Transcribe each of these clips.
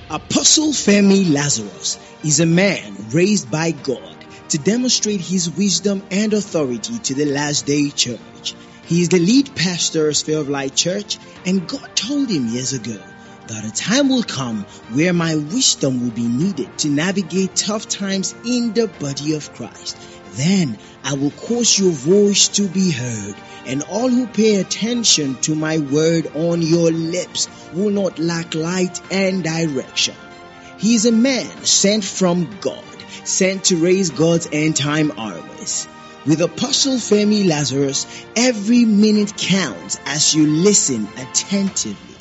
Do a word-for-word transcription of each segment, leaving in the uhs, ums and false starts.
Apostle Femi Lazarus is a man raised by God to demonstrate his wisdom and authority to the last day church. He is the lead pastor of Sphere of Light Church, and God told him years ago that a time will come where my wisdom will be needed to navigate tough times in the body of Christ. Then I will cause your voice to be heard, and all who pay attention to my word on your lips will not lack light and direction. He is a man sent from God, sent to raise God's end-time armies. With Apostle Femi Lazarus, every minute counts as you listen attentively.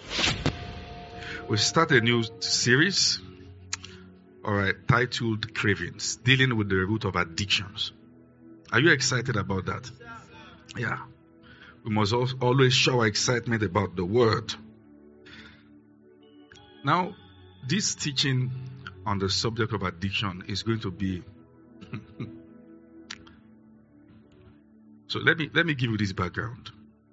We start a new series, all right, titled Cravings, dealing with the root of addictions. Are you excited about that? Yeah. We must always show our excitement about the word. Now, this teaching on the subject of addiction is going to be so let me let me give you this background.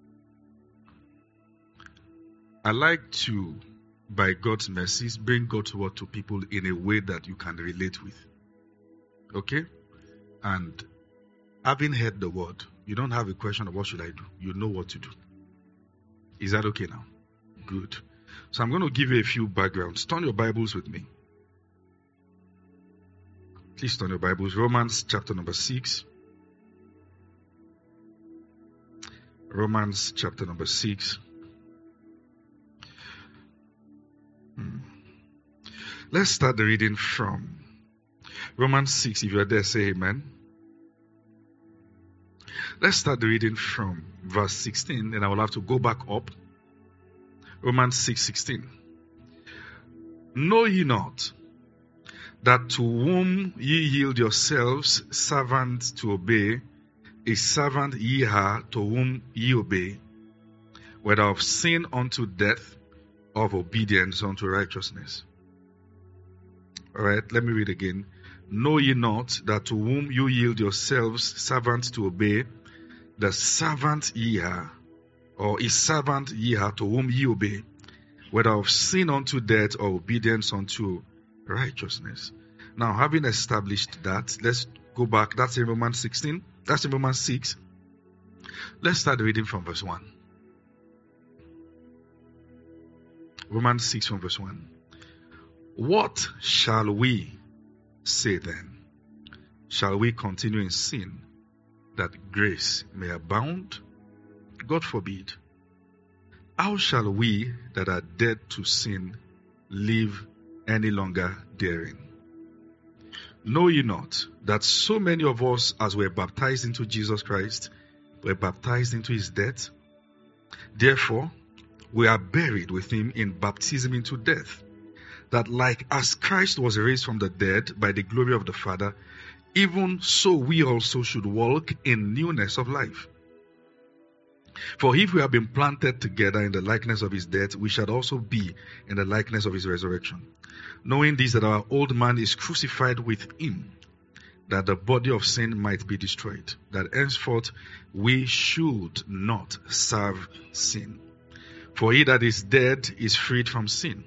I like to, by God's mercies, bring God's word to people in a way that you can relate with. Okay? And having heard the word, you don't have a question of what should I do. You know what to do. Is that okay now? Good. So I'm going to give you a few backgrounds. Turn your Bibles with me. Please turn your Bibles. Romans chapter number six. Romans chapter number six. Hmm. Let's start the reading from Romans six. If you're there, say amen. Let's start the reading from verse sixteen, and I will have to go back up. Romans six sixteen. Know ye not that to whom ye yield yourselves servants to obey, a servant ye are to whom ye obey, whether of sin unto death, or of obedience unto righteousness. All right, let me read again. Know ye not that to whom you yield yourselves servants to obey, the servant ye are, or a servant ye are to whom ye obey, whether of sin unto death or obedience unto righteousness. Now, having established that, let's go back. That's in Romans sixteen. That's in Romans six. Let's start reading from verse one. Romans six from verse one. What shall we say then? Shall we continue in sin, that grace may abound? God forbid. How shall we that are dead to sin live any longer therein? Know ye not that so many of us as were baptized into Jesus Christ were baptized into his death? Therefore, we are buried with him in baptism into death, that like as Christ was raised from the dead by the glory of the Father, even so we also should walk in newness of life. For if we have been planted together in the likeness of his death, we shall also be in the likeness of his resurrection. Knowing this, that our old man is crucified with him, that the body of sin might be destroyed, that henceforth we should not serve sin. For he that is dead is freed from sin.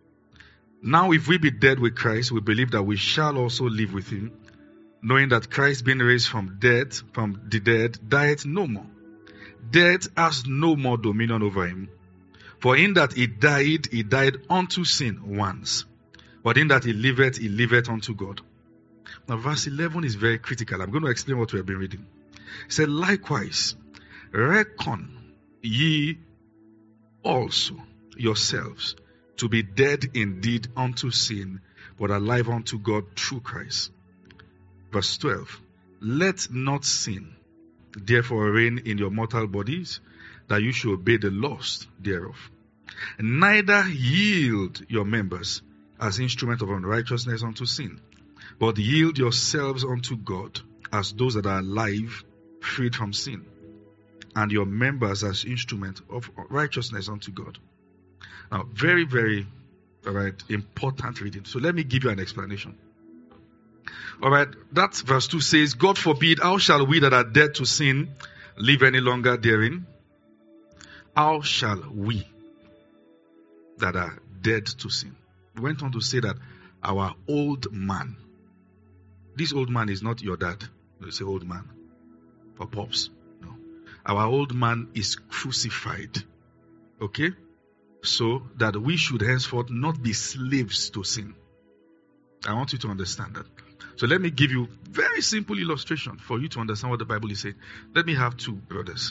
Now if we be dead with Christ, we believe that we shall also live with him, knowing that Christ, being raised from dead, from the dead, dieth no more. Death has no more dominion over him. For in that he died, he died unto sin once. But in that he liveth, he liveth unto God. Now verse eleven is very critical. I'm going to explain what we have been reading. It said, likewise, reckon ye also yourselves to be dead indeed unto sin, but alive unto God through Christ. Verse twelve, let not sin therefore reign in your mortal bodies, that you should obey the lust thereof. Neither yield your members as instruments of unrighteousness unto sin, but yield yourselves unto God as those that are alive, freed from sin, and your members as instruments of righteousness unto God. Now, very, very, all right, important reading. So let me give you an explanation. All right, that verse two says, God forbid, how shall we that are dead to sin live any longer therein? How shall we that are dead to sin? went on to say that our old man, this old man is not your dad. You say old man or pops. No. Our old man is crucified. Okay? So that we should henceforth not be slaves to sin. I want you to understand that. So let me give you very simple illustration for you to understand what the Bible is saying. Let me have two brothers.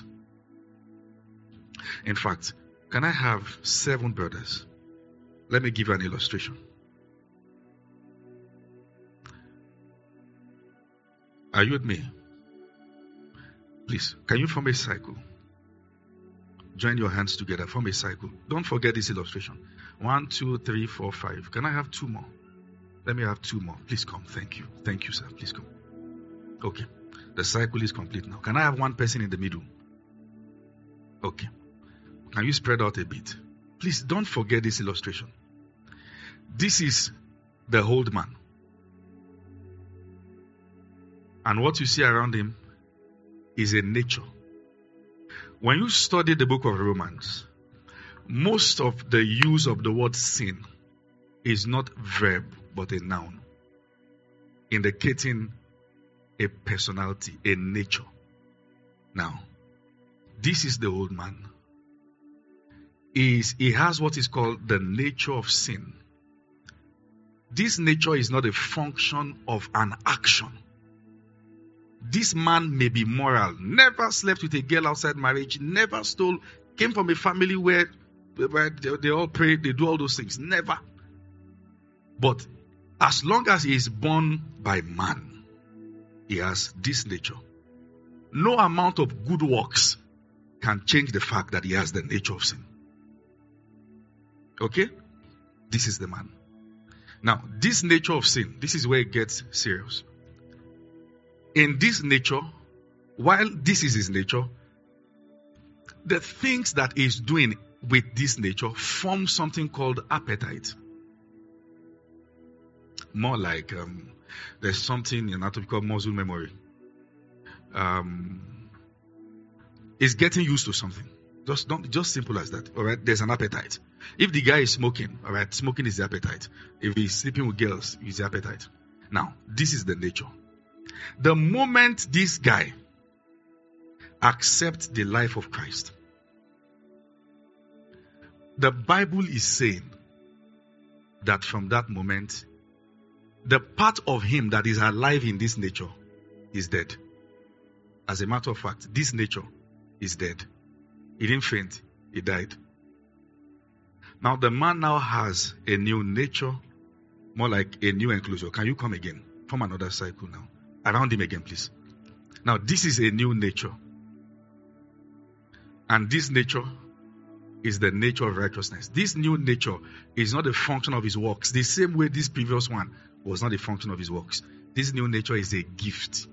In fact, can I have seven brothers? Let me give you an illustration. Are you with me? Please, can you form a cycle? Join your hands together, form a cycle. Don't forget this illustration. One, two, three, four, five. Can I have two more? Let me have two more. Please come. Thank you. Thank you, sir. Please come. Okay. The cycle is complete now. Can I have one person in the middle? Okay. Can you spread out a bit? Please don't forget this illustration. This is the old man. And what you see around him is a nature. When you study the book of Romans, most of the use of the word sin is not verb, but a noun, indicating a personality, a nature. Now, this is the old man. He, is, he has what is called the nature of sin. This nature is not a function of an action. This man may be moral, never slept with a girl outside marriage, never stole, came from a family where, where they, they all pray, they do all those things. Never. But as long as he is born by man, he has this nature. No amount of good works can change the fact that he has the nature of sin. Okay? This is the man. Now, this nature of sin, this is where it gets serious. In this nature, while this is his nature, the things that he's doing with this nature form something called appetite. More like um, there's something in anatomy called muscle memory. Um, it's getting used to something. Just don't, just simple as that. All right, there's an appetite. If the guy is smoking, all right, smoking is the appetite. If he's sleeping with girls, it's the appetite. Now, this is the nature. The moment this guy accepts the life of Christ, the Bible is saying that from that moment, the part of him that is alive in this nature is dead. As a matter of fact, this nature is dead. He didn't faint, he died. Now the man now has a new nature, more like a new enclosure. Can you come again? Form another cycle now. Around him again, please. Now this is a new nature. And this nature is the nature of righteousness. This new nature is not a function of his works. The same way this previous one was not a function of his works. This new nature is a gift.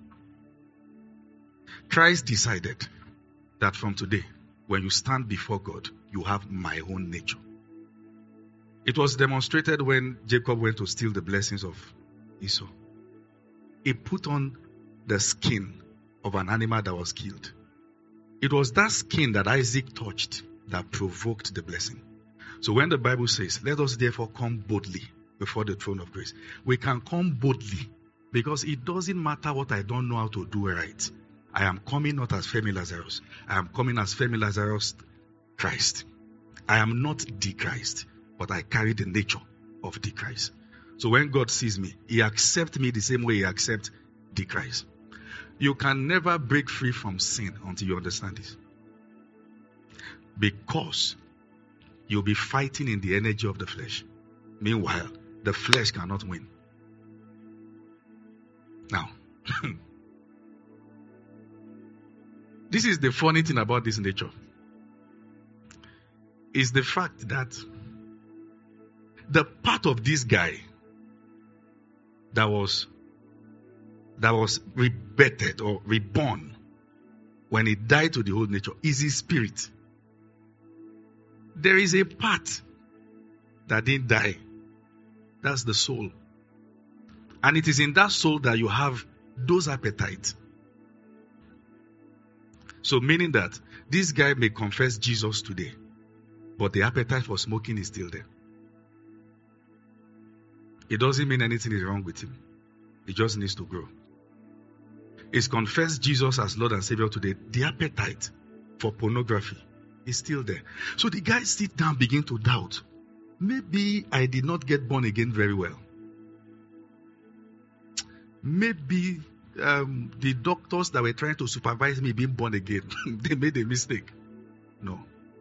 Christ decided that from today, when you stand before God, you have my own nature. It was demonstrated when Jacob went to steal the blessings of Esau. He put on the skin of an animal that was killed. It was that skin that Isaac touched that provoked the blessing. So when the Bible says, let us therefore come boldly before the throne of grace, we can come boldly because it doesn't matter what I don't know how to do right. I am coming not as Femi Lazarus. I am coming as Femi Lazarus Christ. I am not the Christ, but I carry the nature of the Christ. So when God sees me, he accepts me the same way he accepts the Christ. You can never break free from sin until you understand this. Because you'll be fighting in the energy of the flesh. Meanwhile, the flesh cannot win. Now, this is the funny thing about this nature. Is the fact that the part of this guy that was that was rebirthed or reborn when he died to the old nature is his spirit. There is a part that didn't die. That's the soul. And it is in that soul that you have those appetites. So meaning that this guy may confess Jesus today, but the appetite for smoking is still there. it doesn't mean anything is wrong with him. He just needs to grow. He's confessed Jesus as Lord and Savior today. The appetite for pornography is still there. So the guy sit down, begin to doubt. Maybe I did not get born again very well. Maybe um, the doctors that were trying to supervise me being born again, they made a mistake. No.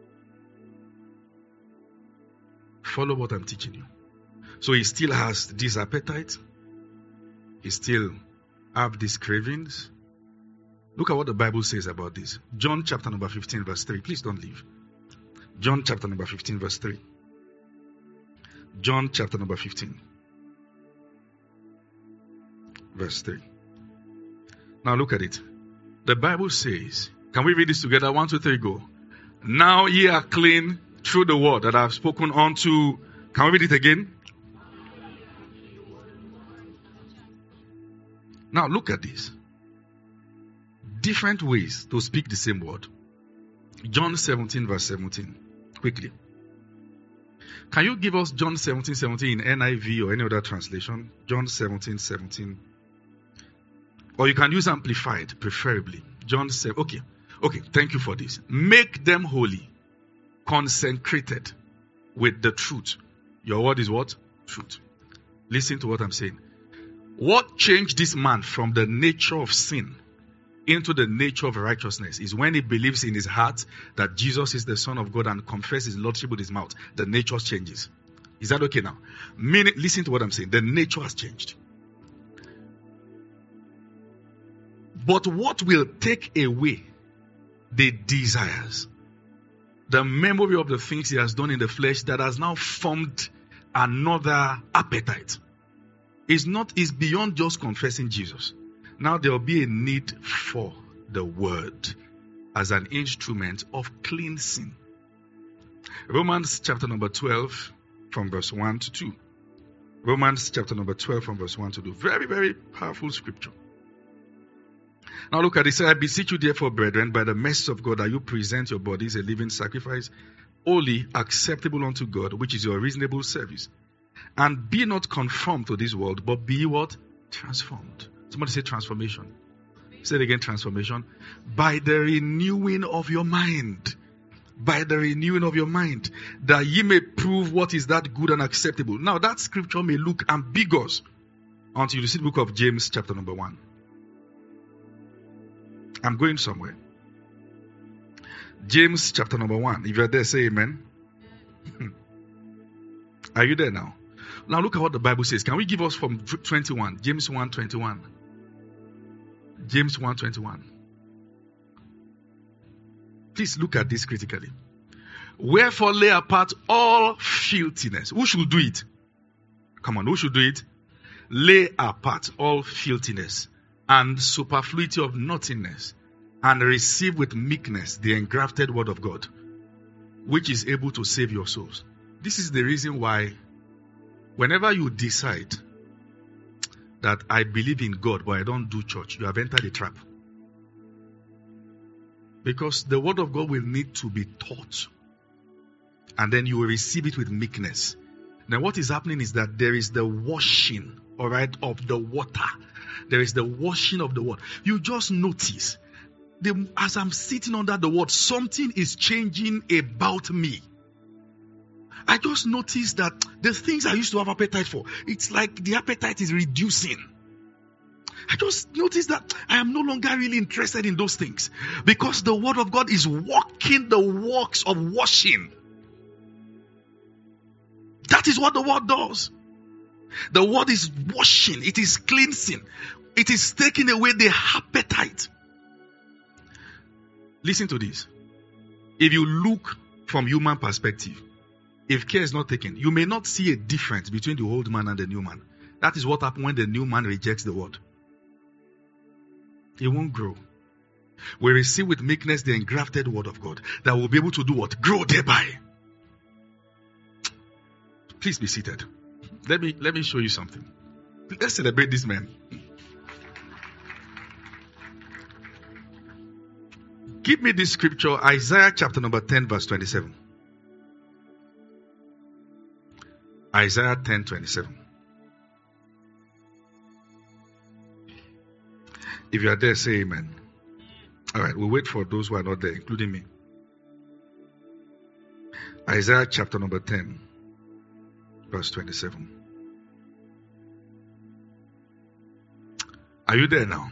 Follow what I'm teaching you. So he still has this appetite. He still have these cravings. Look at what the Bible says about this. John chapter number fifteen verse three. Please don't leave. John chapter number fifteen verse three. John chapter number fifteen verse three. Now look at it. The Bible says, can we read this together? One, two, three, go. Now ye are clean through the word that I have spoken unto. Can we read it again? Now look at this. Different ways to speak the same word. John seventeen verse seventeen. Quickly. Can you give us John seventeen seventeen in N I V or any other translation? John seventeen seventeen. Or you can use Amplified, preferably. John seven. Okay. Okay, thank you for this. Make them holy, consecrated with the truth. Your word is what? Truth. Listen to what I'm saying. What changed this man from the nature of sin into the nature of righteousness is when he believes in his heart that Jesus is the Son of God and confesses his Lordship with his mouth. The nature changes. Is that okay now? Meaning, listen to what I'm saying. The nature has changed. But what will take away the desires, the memory of the things he has done in the flesh that has now formed another appetite, is not is beyond just confessing Jesus. Now there will be a need for the word as an instrument of cleansing. Romans chapter number twelve from verse one to two. Romans chapter number twelve from verse one to two. Very, very powerful scripture. Now look at it. I beseech you therefore, brethren, by the mercy of God, that you present your bodies a living sacrifice, holy, acceptable unto God, which is your reasonable service. And be not conformed to this world, but be what? Transformed. Somebody say transformation. Say it again, transformation. By the renewing of your mind. By the renewing of your mind. That ye may prove what is that good and acceptable. Now that scripture may look ambiguous until you see the book of James chapter number one. I'm going somewhere. James chapter number one. If you're there, say amen. Are you there now? Now look at what the Bible says. Can we give us from twenty-one? James one twenty-one. James one twenty-one. Please look at this critically. Wherefore lay apart all filthiness. Who should do it? Come on, who should do it? Lay apart all filthiness and superfluity of nothingness, and receive with meekness the engrafted word of God, which is able to save your souls. This is the reason why whenever you decide that I believe in God but I don't do church, you have entered a trap. Because the word of God will need to be taught, and then you will receive it with meekness. Now what is happening is that there is the washing, all right, of the water. There is the washing of the word. You just notice, the, as I'm sitting under the word, something is changing about me. I just noticed that the things I used to have appetite for, it's like the appetite is reducing. I just noticed that I am no longer really interested in those things, because the word of God is working the works of washing. That is what the word does. The word is washing. It is cleansing. It is taking away the appetite. Listen to this. If you look from human perspective, if care is not taken, you may not see a difference between the old man and the new man. That is what happens when the new man rejects the word. He won't grow. We receive with meekness the engrafted word of God, that will be able to do what? Grow thereby. Please be seated. Let me let me show you something. Let's celebrate this man. Give me this scripture, Isaiah chapter number ten, verse twenty-seven. Isaiah ten, twenty-seven. If you are there, say amen. All right, we'll wait for those who are not there, including me. Isaiah chapter number ten, verse twenty-seven. Are you there now?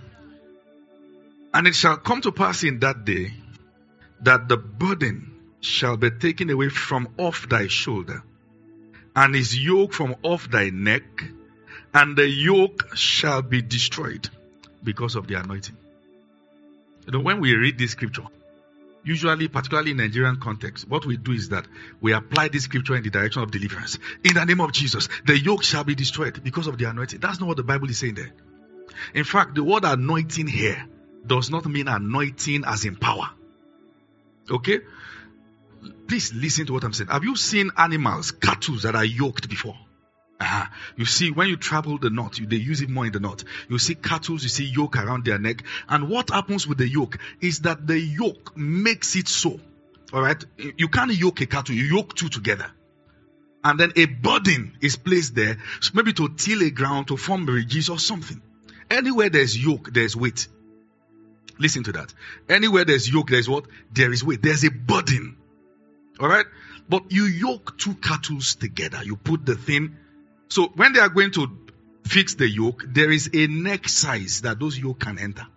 And it shall come to pass in that day that the burden shall be taken away from off thy shoulder, and his yoke from off thy neck, and the yoke shall be destroyed because of the anointing. You know, when we read this scripture, usually, particularly in Nigerian context, what we do is that we apply this scripture in the direction of deliverance. In the name of Jesus, the yoke shall be destroyed because of the anointing. That's not what the Bible is saying there. In fact, the word anointing here does not mean anointing as in power. Okay? Please listen to what I'm saying. Have you seen animals, cattle that are yoked before? Uh-huh. You see, when you travel the north, you, they use it more in the north. You see cattle, you see yoke around their neck. And what happens with the yoke is that the yoke makes it so. All right? You can't yoke a cattle, you yoke two together. And then a burden is placed there, maybe to till a ground, to form ridges or something. Anywhere there's yoke, there's weight. Listen to that. Anywhere there's yoke, there's what? There is weight. There's a burden. All right? But you yoke two cattle together. You put the thing. So when they are going to fix the yoke, there is a neck size that those yoke can enter.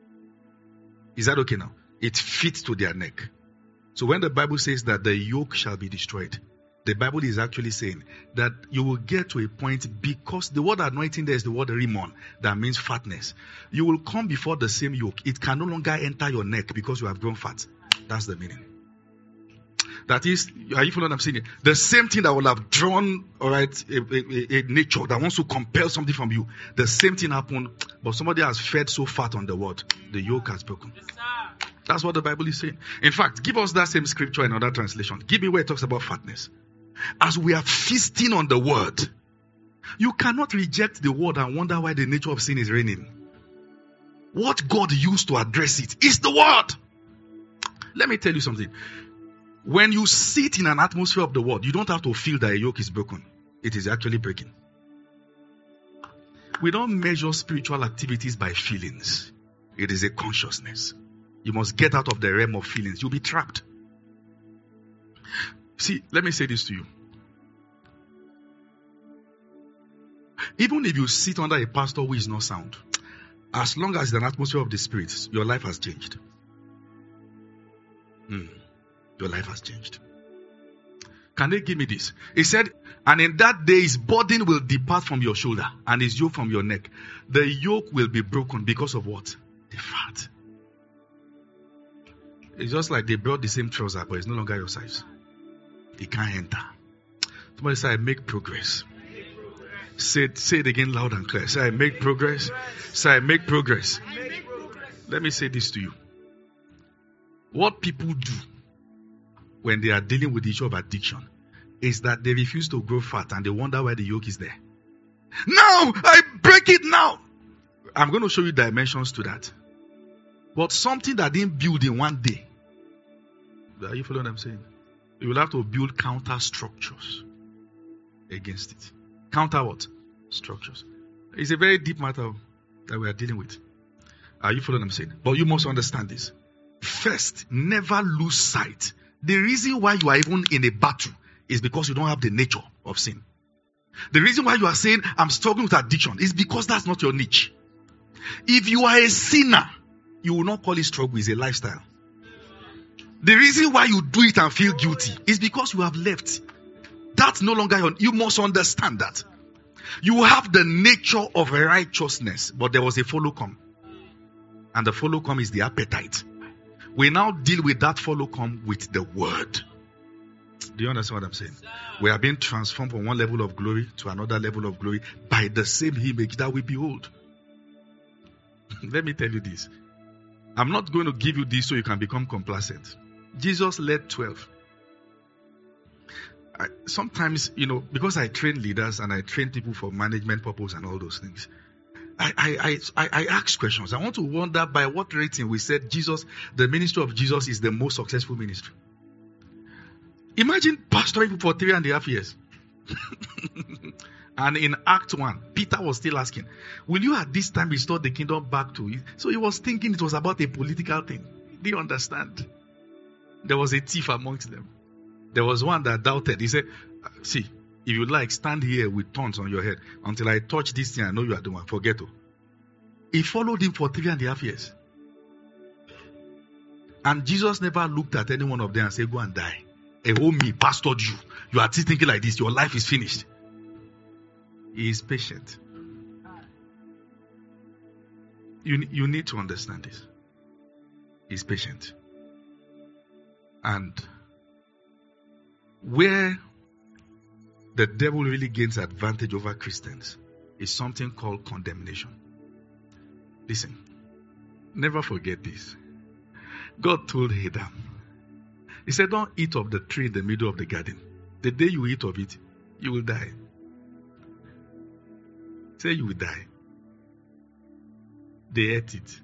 Is that okay now? It fits to their neck. So when the Bible says that the yoke shall be destroyed, the Bible is actually saying that you will get to a point, because the word anointing there is the word rimon, that means fatness. You will come before the same yoke. It can no longer enter your neck because you have grown fat. That's the meaning. That is, are you following what I'm saying? The same thing that will have drawn, all right, a, a, a nature that wants to compel something from you. The same thing happened, but somebody has fed so fat on the word, the yoke has broken. Yes, that's what the Bible is saying. In fact, give us that same scripture in another translation. Give me where it talks about fatness. As we are feasting on the word, you cannot reject the word and wonder why the nature of sin is reigning. What God used to address it is the word. Let me tell you something. When you sit in an atmosphere of the word, you don't have to feel that a yoke is broken. It is actually breaking. We don't measure spiritual activities by feelings. It is a consciousness. You must get out of the realm of feelings. You'll be trapped. See, let me say this to you. Even if you sit under a pastor who is not sound, as long as it's an atmosphere of the Spirit, your life has changed. Hmm. Your life has changed. Can they give me this? He said, and in that day his burden will depart from your shoulder and his yoke from your neck. The yoke will be broken because of what? The fat. It's just like they brought the same trouser, but it's no longer your size. It can't enter. Somebody say, I make progress. Say it, say it again loud and clear. Say, I make progress. Say, I make progress. Let me say this to you. What people do when they are dealing with the issue of addiction is that they refuse to grow fat and they wonder why the yoke is there. Now, I break it now. I'm going to show you dimensions to that. But something that didn't build in one day. Are you following what I'm saying? You will have to build counter structures against it. Counter what? Structures. It's a very deep matter that we are dealing with. Are you following what I'm saying? But you must understand this. First, never lose sight. The reason why you are even in a battle is because you don't have the nature of sin. The reason why you are saying, I'm struggling with addiction, is because that's not your niche. If you are a sinner, you will not call it struggle, it's a lifestyle. The reason why you do it and feel guilty is because you have left. That's no longer your, you must understand that. You have the nature of righteousness, but there was a follow come. And the follow come is the appetite. We now deal with that follow come with the word. Do you understand what I'm saying? We are being transformed from one level of glory to another level of glory by the same image that we behold. Let me tell you this. I'm not going to give you this so you can become complacent. Jesus led twelve. I, sometimes, you know, because I train leaders and I train people for management purpose and all those things, I, I, I, I ask questions. I want to wonder by what rating we said Jesus, the ministry of Jesus is the most successful ministry. Imagine pastoring for three and a half years. And in Act one, Peter was still asking, will you at this time restore the kingdom back to it? So he was thinking it was about a political thing. Do you understand? There was a thief amongst them. There was one that doubted. He said, see, if you like, stand here with thorns on your head until I touch this thing. I know you are the one. Forget it. He followed him for three and a half years. And Jesus never looked at any one of them and said, go and die. A whole me pastored you. You are still thinking like this. Your life is finished. He is patient. You, you need to understand this. He is patient. And where the devil really gains advantage over Christians is something called condemnation. Listen, never forget this. God told Adam, he said, don't eat of the tree in the middle of the garden. The day you eat of it, you will die. Say you will die. They ate it.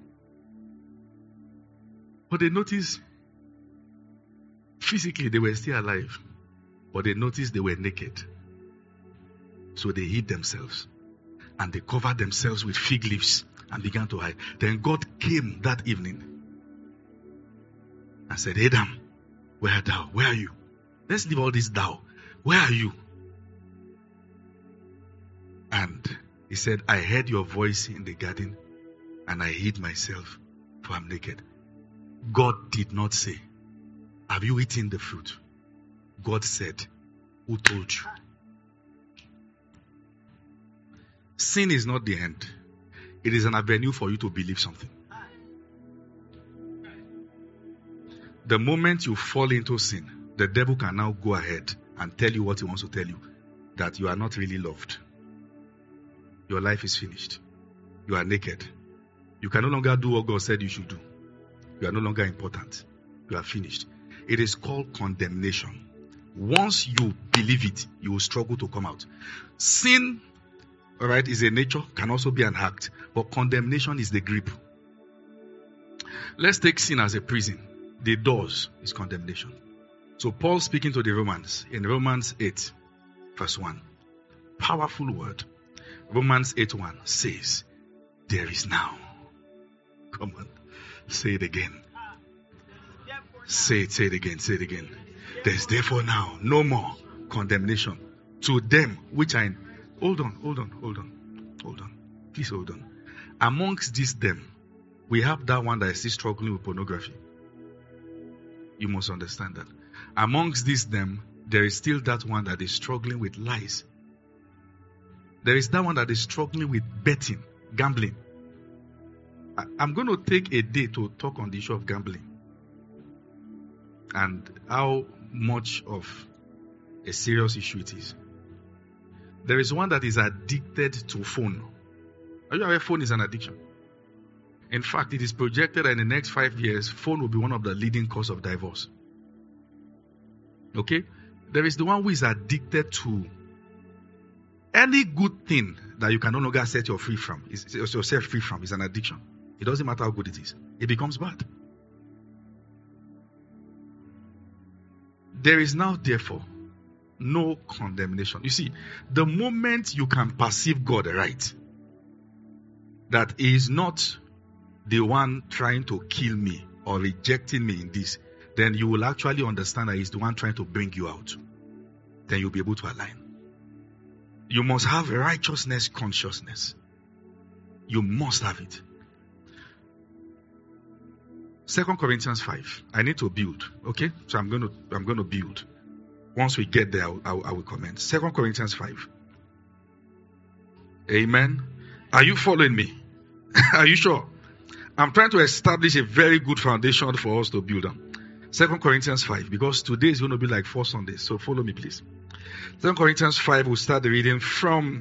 But they noticed, physically they were still alive. But they noticed they were naked. So they hid themselves. And they covered themselves with fig leaves and began to hide. Then God came that evening and said, Adam, where art thou? Where are you? Let's leave all this thou. Where are you? And he said, I heard your voice in the garden and I hid myself, for I'm naked. God did not say, have you eaten the fruit? God said, who told you? Sin is not the end. It is an avenue for you to believe something. The moment you fall into sin, the devil can now go ahead and tell you what he wants to tell you. That you are not really loved. Your life is finished. You are naked. You can no longer do what God said you should do. You are no longer important. You are finished. It is called condemnation. Once you believe it, you will struggle to come out. Sin, all right, is a nature, can also be an act. But condemnation is the grip. Let's take sin as a prison. The doors is condemnation. So Paul speaking to the Romans in Romans eight, verse one. Powerful word. Romans eight one says, there is now. Come on. Say it again. Say it, say it again, say it again. There's therefore now no more condemnation to them which are in. Hold on, hold on, hold on, hold on. Please hold on. Amongst these them, we have that one that is still struggling with pornography. You must understand that. Amongst these them, there is still that one that is struggling with lies. There is that one that is struggling with betting, gambling. I, I'm going to take a day to talk on the issue of gambling and how much of a serious issue it is. There is one that is addicted to phone. Are you aware phone is an addiction? In fact, it is projected that in the next five years, phone will be one of the leading cause of divorce. Okay? There is the one who is addicted to any good thing that you can no longer set yourself free from. Is yourself free from is an addiction. It doesn't matter how good it is. It becomes bad. There is now, therefore, no condemnation. You see, the moment you can perceive God right, that He is not the one trying to kill me or rejecting me in this, then you will actually understand that He's the one trying to bring you out. Then you'll be able to align. You must have righteousness consciousness. You must have it. Second Corinthians five. I need to build. Okay? So I'm going to I'm going to build. Once we get there, I will, I will, I will comment. Second Corinthians five. Amen. Are you following me? Are you sure? I'm trying to establish a very good foundation for us to build on. Second Corinthians five, because today is going to be like four Sundays. So follow me, please. Second Corinthians five, we'll start the reading from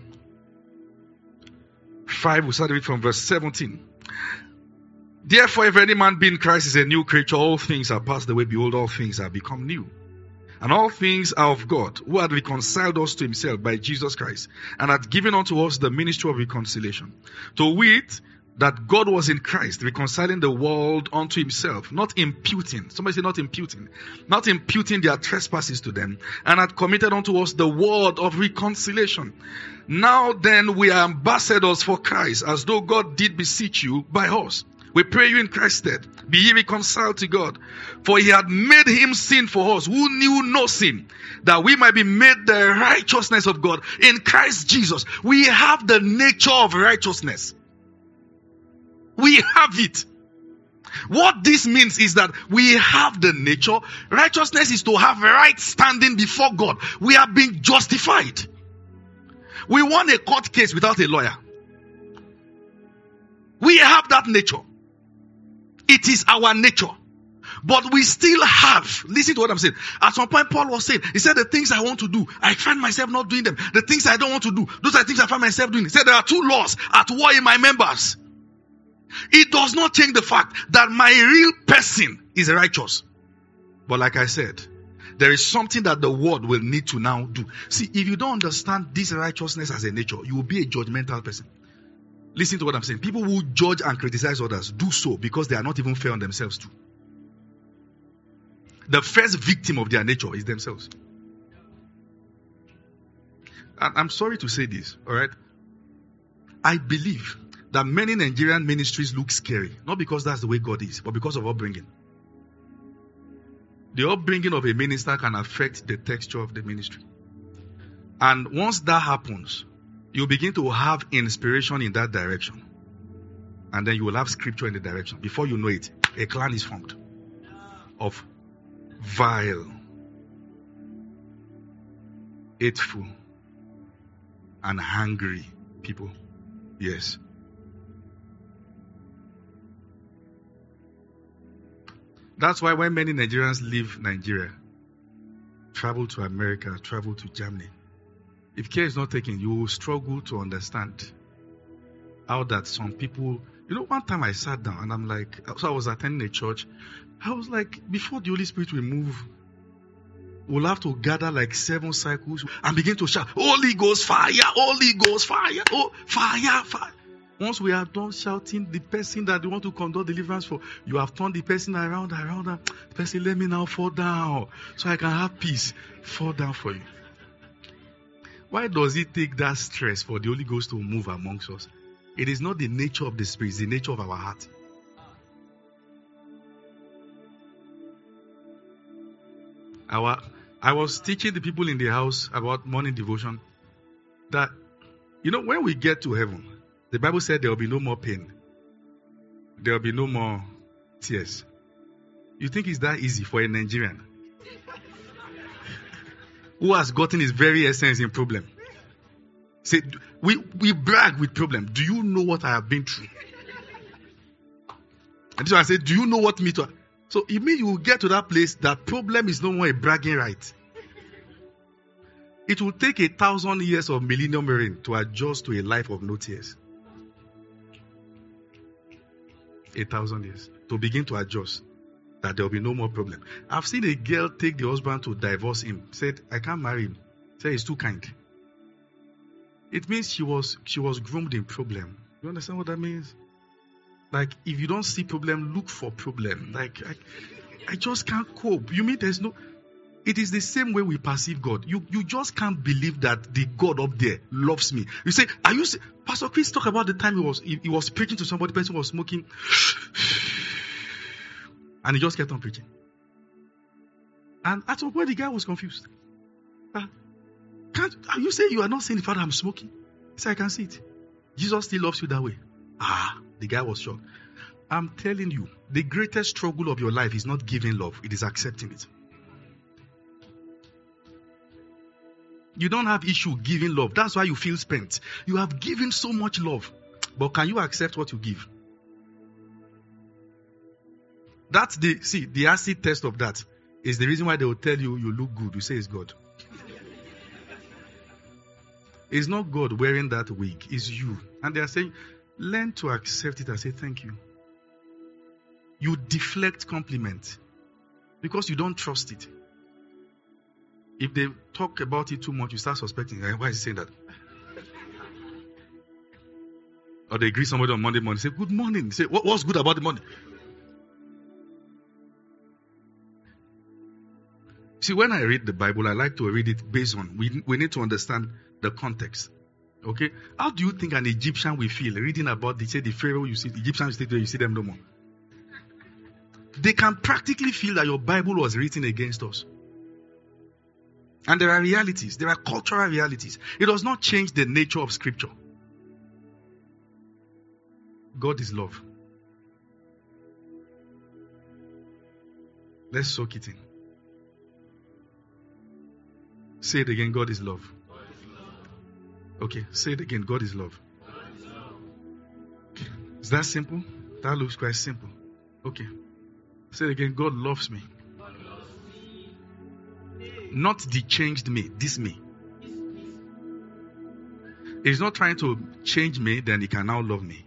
five, we'll start the reading from verse seventeen. Therefore, if any man be in Christ is a new creature, all things are passed away. Behold, all things are become new. And all things are of God, who had reconciled us to himself by Jesus Christ, and had given unto us the ministry of reconciliation. To wit, that God was in Christ, reconciling the world unto himself, not imputing, somebody say not imputing, not imputing their trespasses to them, and had committed unto us the word of reconciliation. Now then, we are ambassadors for Christ, as though God did beseech you by us. We pray you in Christ's stead, be ye reconciled to God. For he had made him sin for us, who knew no sin, that we might be made the righteousness of God in Christ Jesus. We have the nature of righteousness. We have it. What this means is that we have the nature. Righteousness is to have right standing before God. We have been justified. We won a court case without a lawyer. We have that nature. It is our nature. But we still have, listen to what I'm saying. At some point, Paul was saying, he said, the things I want to do, I find myself not doing them. The things I don't want to do, those are the things I find myself doing. He said, there are two laws at war in my members. It does not change the fact that my real person is righteous. But like I said, there is something that the world will need to now do. See, if you don't understand this righteousness as a nature, you will be a judgmental person. Listen to what I'm saying. People who judge and criticize others do so because they are not even fair on themselves too. The first victim of their nature is themselves. And I'm sorry to say this, all right? I believe that many Nigerian ministries look scary, not because that's the way God is, but because of upbringing. The upbringing of a minister can affect the texture of the ministry. And once that happens, you begin to have inspiration in that direction. And then you will have scripture in the direction. Before you know it, a clan is formed of vile, hateful, and hungry people. Yes. That's why when many Nigerians leave Nigeria, travel to America, travel to Germany, if care is not taken, you will struggle to understand how that some people, you know, one time I sat down and I'm like, so I was attending a church. I was like, before the Holy Spirit will move, we'll have to gather like seven cycles and begin to shout, Holy Ghost fire, Holy Ghost fire, oh, fire, fire. Once we are done shouting, the person that they want to conduct deliverance for, you have turned the person around, around, and the person, let me now fall down so I can have peace. Fall down for you. Why does it take that stress for the Holy Ghost to move amongst us? It is not the nature of the Spirit, it's the nature of our heart. Our, I was teaching the people in the house about morning devotion that, you know, when we get to heaven, the Bible said there will be no more pain. There will be no more tears. You think it's that easy for a Nigerian who has gotten his very essence in problem? Say, we, we brag with problem. Do you know what I have been through? And so I said, do you know what me to... So it means you will get to that place that problem is no more a bragging right. It will take a thousand years of millennium reign to adjust to a life of no tears. A thousand years to begin to adjust that there will be no more problem. I've seen a girl take the husband to divorce him. Said, I can't marry him. Said, he's too kind. It means she was she was groomed in problem. You understand what that means? Like, if you don't see problem, look for problem. Like, I, I just can't cope. You mean there's no... It is the same way we perceive God. You you just can't believe that the God up there loves me. You say, are you... Pastor Chris talked about the time he was he, he was preaching to somebody, the person was smoking. And he just kept on preaching. And at some point, the guy was confused. Uh, can't, are you saying you are not saying the Father I'm smoking? He said, I can see it. Jesus still loves you that way. Ah, the guy was shocked. I'm telling you, the greatest struggle of your life is not giving love. It is accepting it. You don't have issue giving love. That's why you feel spent. You have given so much love. But can you accept what you give? That's the, see, the acid test of that is the reason why they will tell you you look good. You say it's God. It's not God wearing that wig. It's you. And they are saying, learn to accept it and say thank you. You deflect compliment because you don't trust it. If they talk about it too much, you start suspecting, why is he saying that? Or they greet somebody on Monday morning, say, good morning. Say, what, what's good about the morning? See, when I read the Bible, I like to read it based on, we, we need to understand the context. Okay? How do you think an Egyptian will feel reading about the, say, the Pharaoh you see, the Egyptians you see, you see them no more? They can practically feel that your Bible was written against us. And there are realities. There are cultural realities. It does not change the nature of Scripture. God is love. Let's soak it in. Say it again. God is love. God is love. Okay. Say it again. God is love. God is love. Is that simple? That looks quite simple. Okay. Say it again. God loves me. God loves me. Not the changed me. This me. He's not trying to change me, then he can now love me.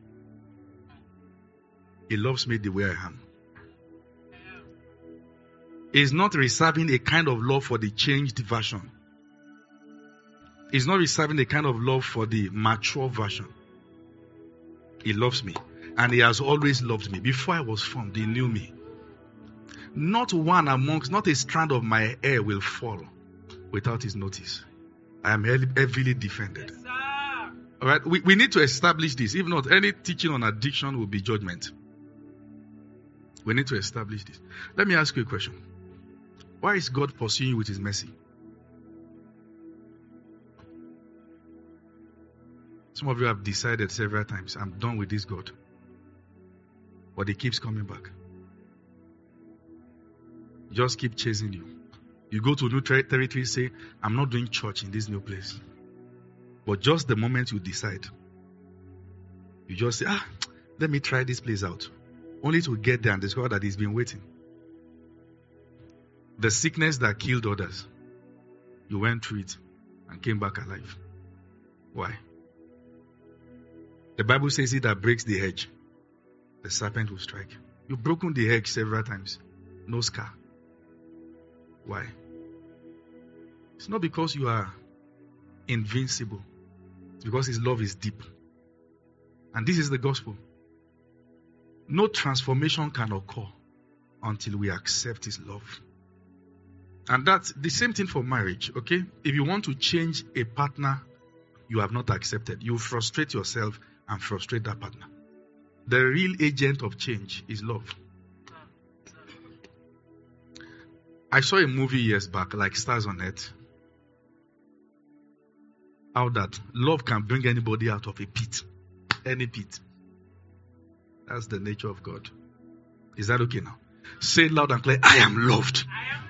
He loves me the way I am. He's not reserving a kind of love for the changed version. He's not reserving a kind of love for the mature version. He loves me. And he has always loved me. Before I was formed, he knew me. Not one amongst, not a strand of my hair will fall without his notice. I am heavily defended. Yes, sir. All right, we, we need to establish this. If not, any teaching on addiction will be judgment. We need to establish this. Let me ask you a question. Why is God pursuing you with his mercy? Some of you have decided several times, I'm done with this God. But he keeps coming back. Just keep chasing you. You go to new ter- territory, say, I'm not doing church in this new place. But just the moment you decide, you just say, ah, let me try this place out. Only to get there and discover that he's been waiting. The sickness that killed others, you went through it and came back alive. Why? The Bible says, he that breaks the hedge, the serpent will strike. You've broken the hedge several times. No scar. Why? It's not because you are invincible. It's because his love is deep. And this is the gospel. No transformation can occur until we accept his love. And that's the same thing for marriage, okay? If you want to change a partner you have not accepted, you frustrate yourself and frustrate that partner. The real agent of change is love. I saw a movie years back, like Stars on Earth. How that love can bring anybody out of a pit. Any pit. That's the nature of God. Is that okay now? Say it loud and clear. I am loved. I am loved.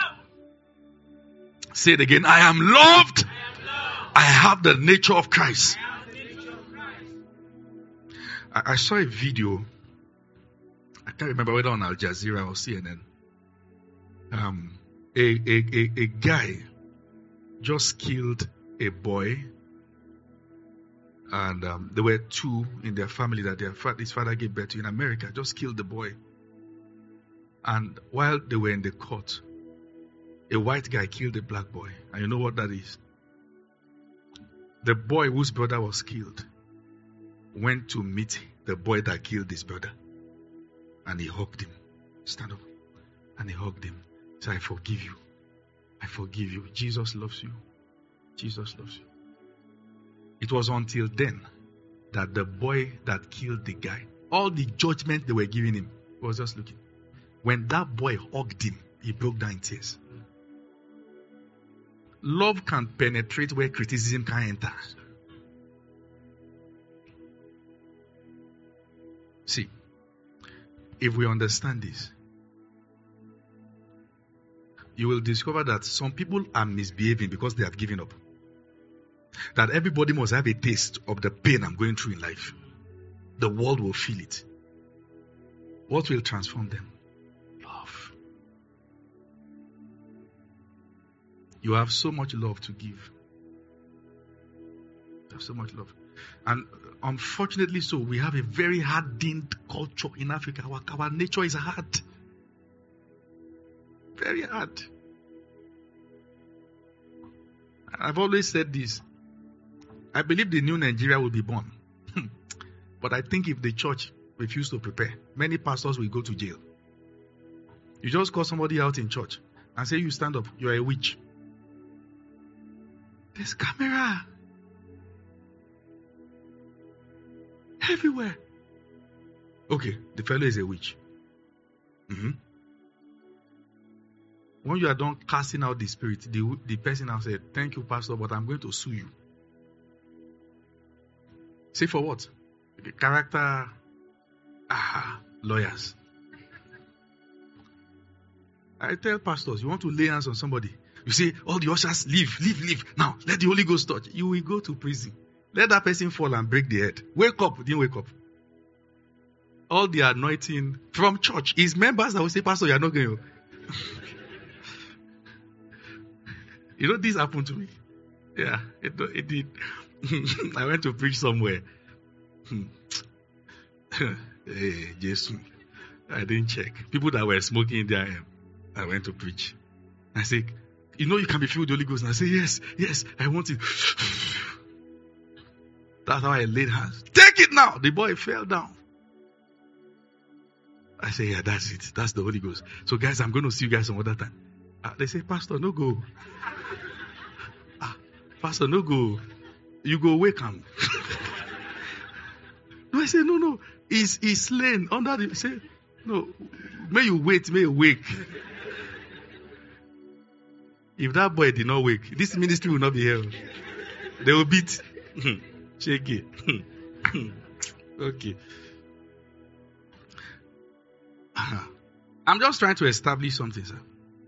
Say it again. I am loved. I am loved. I have the nature of Christ. I have the nature of Christ. I, I saw a video. I can't remember whether on Al Jazeera or C N N. Um, a, a, a, a guy just killed a boy. And um, there were two in their family that their fa- his father gave birth to in America. Just killed the boy. And while they were in the court, a white guy killed a black boy. And you know what that is? The boy whose brother was killed went to meet the boy that killed his brother. And he hugged him. Stand up. And he hugged him. He said, I forgive you. I forgive you. Jesus loves you. Jesus loves you. It was until then that the boy that killed the guy, all the judgment they were giving him, he was just looking. When that boy hugged him, he broke down in tears. Love can penetrate where criticism can't enter. See, if we understand this, you will discover that some people are misbehaving because they have given up. That everybody must have a taste of the pain I'm going through in life. The world will feel it. What will transform them? Love. You have so much love to give. You have so much love. And unfortunately so, we have a very hardened culture in Africa. Our, our nature is hard. Very hard. I've always said this. I believe the new Nigeria will be born. But I think if the church refuses to prepare, many pastors will go to jail. You just call somebody out in church and say, you stand up, you're a witch. There's camera. Everywhere. Okay, the fellow is a witch. Mm-hmm. When you are done casting out the spirit, the, the person now said, thank you, pastor, but I'm going to sue you. Say for what? The character, ah, lawyers. I tell pastors, you want to lay hands on somebody. You say, all the ushers, leave, leave, leave. Now, let the Holy Ghost touch. You will go to prison. Let that person fall and break the head. Wake up. Didn't wake up. All the anointing from church is members that will say, pastor, you are not going to. You know, this happened to me. Yeah, it, it did. I went to preach somewhere. Hey, Jesus. I didn't check. People that were smoking in their um, I went to preach. I said, you know you can be filled with the Holy Ghost. And I said, yes, yes, I want it. That's how I laid hands. Take it now. The boy fell down. I said, yeah, that's it. That's the Holy Ghost. So guys, I'm going to see you guys some other time. Uh, they say, pastor, no go. ah, pastor, no go. You go wake him. No, I say, no, no. He's, he's slain under the, say, no, may you wait, may you wake. If that boy did not wake, this ministry will not be here. They will beat. Shake it. Okay. I'm just trying to establish something, sir.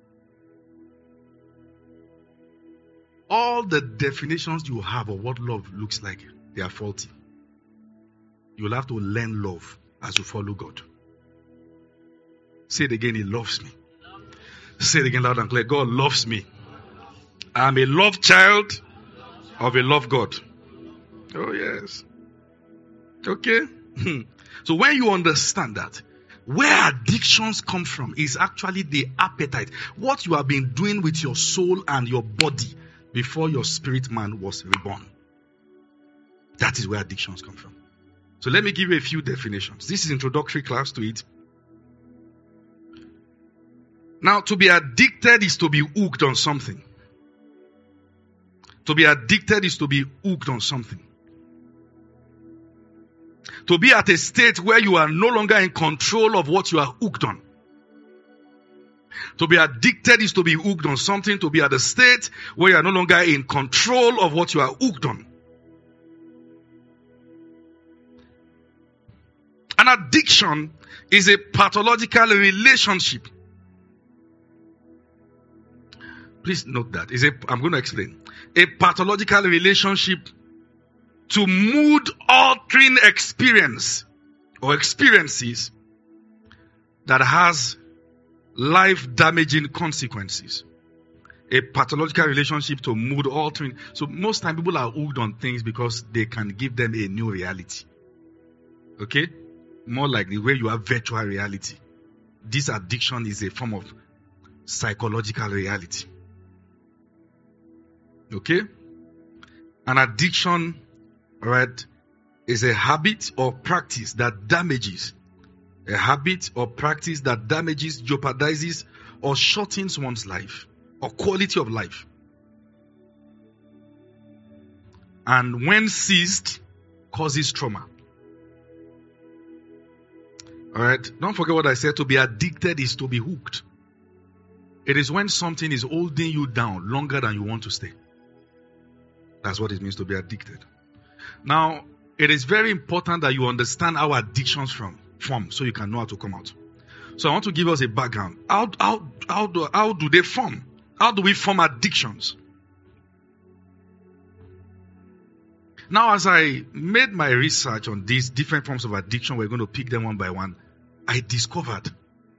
All the definitions you have of what love looks like, they are faulty. You'll have to learn love as you follow God. Say it again, He loves me. Say it again loud and clear. God loves me. I'm a loved child of a loved God. Oh, yes. Okay. So when you understand that, where addictions come from is actually the appetite. What you have been doing with your soul and your body before your spirit man was reborn. That is where addictions come from. So let me give you a few definitions. This is introductory class to it. Now, to be addicted is to be hooked on something. To be addicted is to be hooked on something. To be at a state where you are no longer in control of what you are hooked on. To be addicted is to be hooked on something. To be at a state where you are no longer in control of what you are hooked on. An addiction is a pathological relationship. Please note that. Is a, I'm going to explain. A pathological relationship to mood-altering experience or experiences that has life-damaging consequences. A pathological relationship to mood-altering. So most time people are hooked on things because they can give them a new reality. Okay? More like the way you have virtual reality. This addiction is a form of psychological reality. Okay? An addiction, right, is a habit or practice that damages. A habit or practice that damages, jeopardizes, or shortens one's life or quality of life. And when ceased, causes trauma. Alright? Don't forget what I said. To be addicted is to be hooked. It is when something is holding you down longer than you want to stay. That's what it means to be addicted. Now, it is very important that you understand how addictions from, form so you can know how to come out. So I want to give us a background. How, how, how, do, how do they form? How do we form addictions? Now, as I made my research on these different forms of addiction, we're going to pick them one by one. I discovered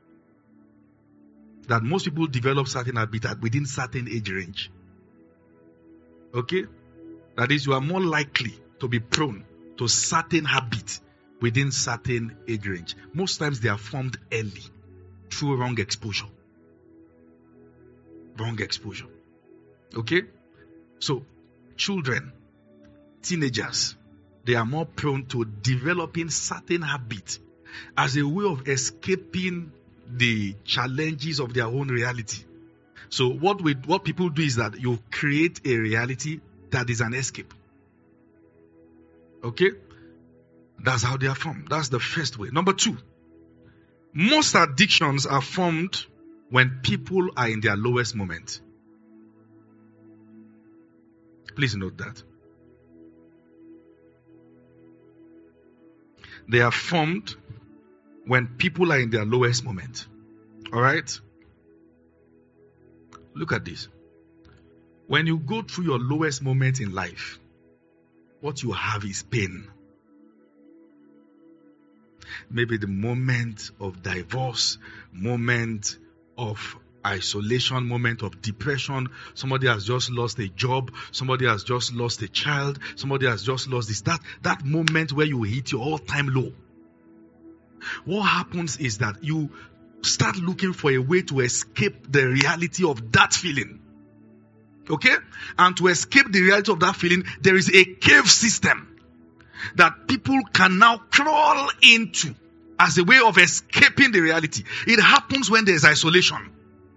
that most people develop certain habits within certain age range. Okay? That is, you are more likely to be prone to certain habits within certain age range. Most times they are formed early through wrong exposure. Wrong exposure. Okay? So, children, teenagers, they are more prone to developing certain habits as a way of escaping the challenges of their own reality. So what we what people do is that you create a reality that is an escape. Okay? That's how they are formed. That's the first way. Number two, most addictions are formed when people are in their lowest moment. Please note that. They are formed when people are in their lowest moment. All right? Look at this. When you go through your lowest moment in life, what you have is pain. Maybe the moment of divorce, moment of isolation, moment of depression. Somebody has just lost a job. Somebody has just lost a child. Somebody has just lost this. That, that moment where you hit your all-time low. What happens is that you start looking for a way to escape the reality of that feeling. Okay? And to escape the reality of that feeling, there is a cave system that people can now crawl into as a way of escaping the reality. It happens when there is isolation.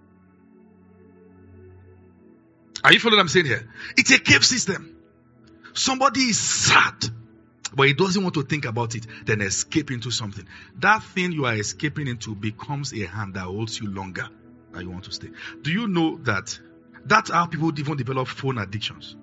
Are you following what I'm saying here? It's a cave system. Somebody is sad, but he doesn't want to think about it, then escape into something. That thing you are escaping into becomes a hand that holds you longer than you want to stay. Do you know that that's how people even develop phone addictions?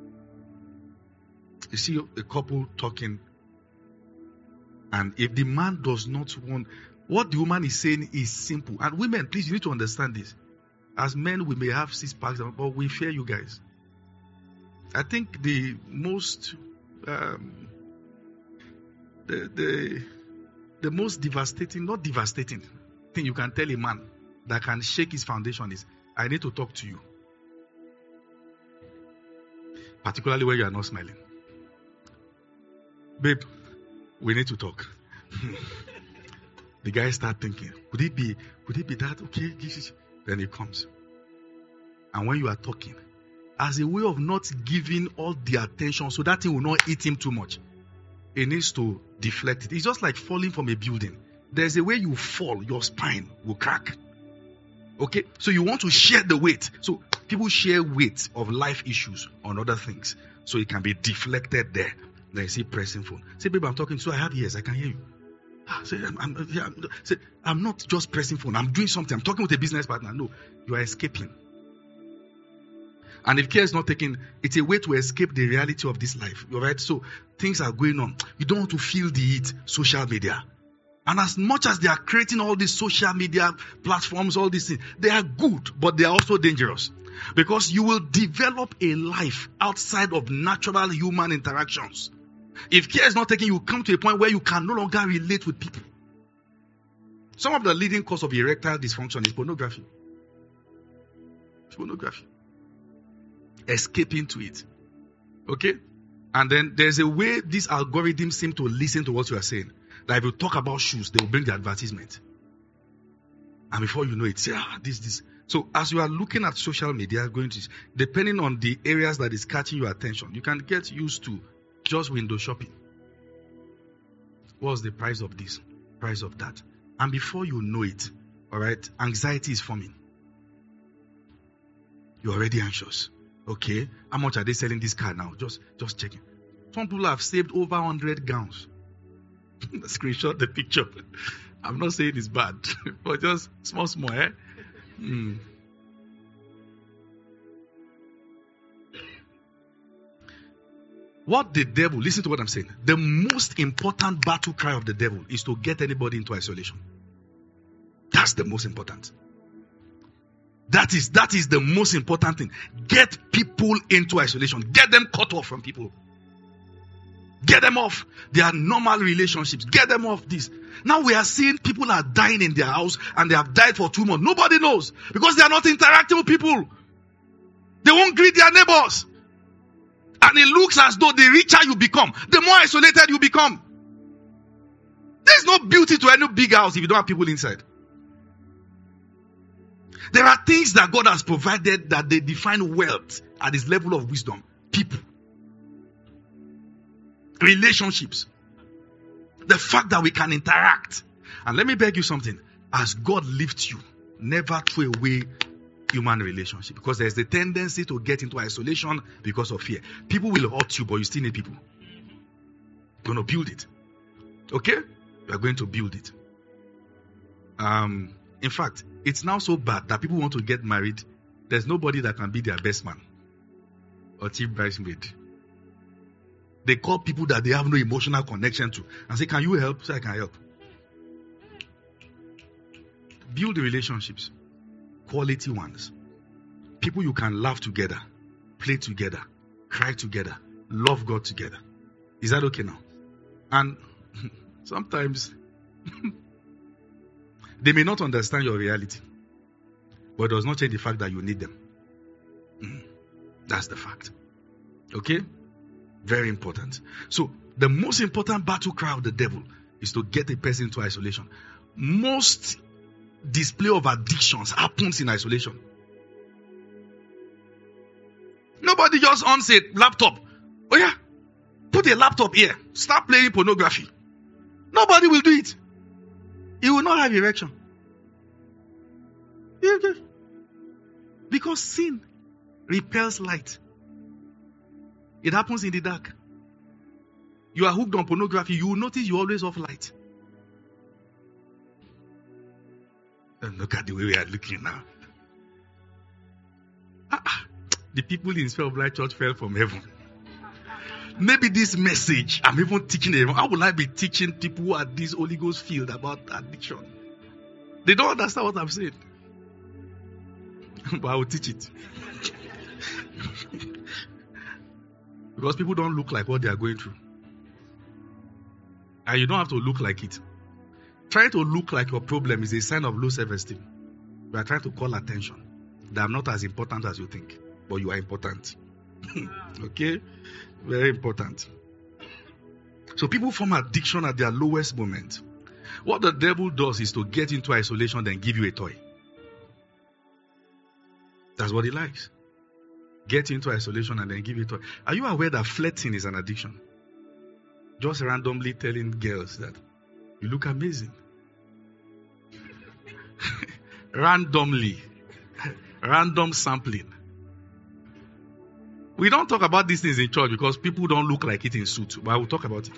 You see a couple talking, and if the man does not want, what the woman is saying is simple. And women, please, you need to understand this. As men, we may have six packs, but we fear you guys. I think the most, um, the the the most devastating, not devastating thing you can tell a man that can shake his foundation is, I need to talk to you. Particularly when you are not smiling. Babe, we need to talk. The guy start thinking, would it be, would it be that? Okay, then he comes. And when you are talking, as a way of not giving all the attention so that thing will not eat him too much, he needs to deflect it. It's just like falling from a building. There's a way you fall, your spine will crack. Okay? So you want to share the weight. So people share weight of life issues on other things. So it can be deflected there. Then you see pressing phone. Say, babe, I'm talking to you. I have ears. I can hear you. Ah, say, I'm, I'm, yeah, I'm, say, I'm not just pressing phone. I'm doing something. I'm talking with a business partner. No, you are escaping. And if care is not taken, it's a way to escape the reality of this life. All right? So things are going on. You don't want to feel the heat. Social media. And as much as they are creating all these social media platforms, all these things, they are good, but they are also dangerous. Because you will develop a life outside of natural human interactions. If care is not taken, you come to a point where you can no longer relate with people. Some of the leading cause of erectile dysfunction is pornography. Pornography. Escaping to it. Okay? And then there's a way these algorithms seem to listen to what you are saying. Like if you talk about shoes, they will bring the advertisement. And before you know it, say, ah, this, this. So as you are looking at social media, going to, depending on the areas that is catching your attention, you can get used to just window shopping. What's the price of this? Price of that? And before you know it, all right, anxiety is forming. You're already anxious. Okay, how much are they selling this car now? Just, just checking. Some people have saved over one hundred gowns. Screenshot the picture. I'm not saying it's bad, but just small, small, eh? Mm. What the devil, listen to what I'm saying. The most important battle cry of the devil is to get anybody into isolation. That's the most important. That is, that is the most important thing. Get people into isolation. Get them cut off from people. Get them off their normal relationships. Get them off this. Now we are seeing people are dying in their house and they have died for two months. Nobody knows because they are not interacting with people. They won't greet their neighbors. And it looks as though the richer you become, the more isolated you become. There's no beauty to any big house if you don't have people inside. There are things that God has provided that they define wealth at this level of wisdom. People. Relationships. The fact that we can interact. And let me beg you something. As God lifts you, never throw away human relationship. Because there's the tendency to get into isolation because of fear. People will hurt you, but you still need people. You're going to build it. Okay? We are going to build it. Um, in fact, it's now so bad that people want to get married. There's nobody that can be their best man or chief bridesmaid. They call people that they have no emotional connection to and say, can you help? So I can help. Build the relationships. Quality ones. People you can laugh together, play together, cry together, love God together. Is that okay now? And sometimes they may not understand your reality, but it does not change the fact that you need them. Mm. That's the fact. Okay? Very important. So, the most important battle cry of the devil is to get a person into isolation. Most display of addictions happens in isolation. Nobody just owns a laptop. Oh yeah, put a laptop here. Start playing pornography. Nobody will do it. He will not have erection. Because sin repels light. It happens in the dark. You are hooked on pornography, you will notice you always off light. And look at the way we are looking now. Ah, ah. The people in Spell of Light Church fell from heaven. Maybe this message, I'm even teaching them. How will I be teaching people who are this Holy Ghost field about addiction? They don't understand what I'm saying. But I will teach it. Because people don't look like what they are going through. And you don't have to look like it. Trying to look like your problem is a sign of low self-esteem. You are trying to call attention that I'm not as important as you think, but you are important. Okay? Very important. So people form addiction at their lowest moment. What the devil does is to get into isolation, then give you a toy. That's what he likes. Get into isolation and then give you a toy. Are you aware that flirting is an addiction? Just randomly telling girls that you look amazing. Randomly. Random sampling. We don't talk about these things in church because people don't look like it in suit. But I will talk about it.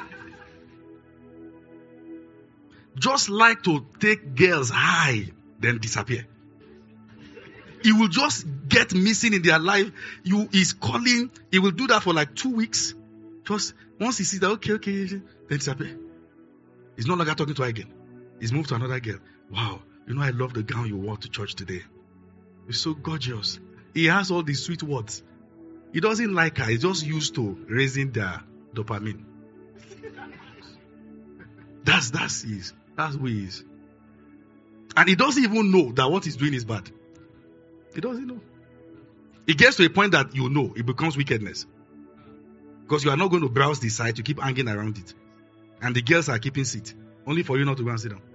Just like to take girls high, then disappear. He will just get missing in their life. You is calling. He will do that for like two weeks. Just once he sees that, okay, okay, then disappear. He's no longer talking to her again. He's moved to another girl. Wow, you know I love the gown you wore to church today. It's so gorgeous. He has all these sweet words. He doesn't like her. He's just used to raising their dopamine. That's that's he is. That's who he is. And he doesn't even know that what he's doing is bad. He doesn't know. It gets to a point that you know it becomes wickedness. Because you are not going to browse the site, you keep hanging around it. And the girls are keeping seat. Only for you not to go and sit down.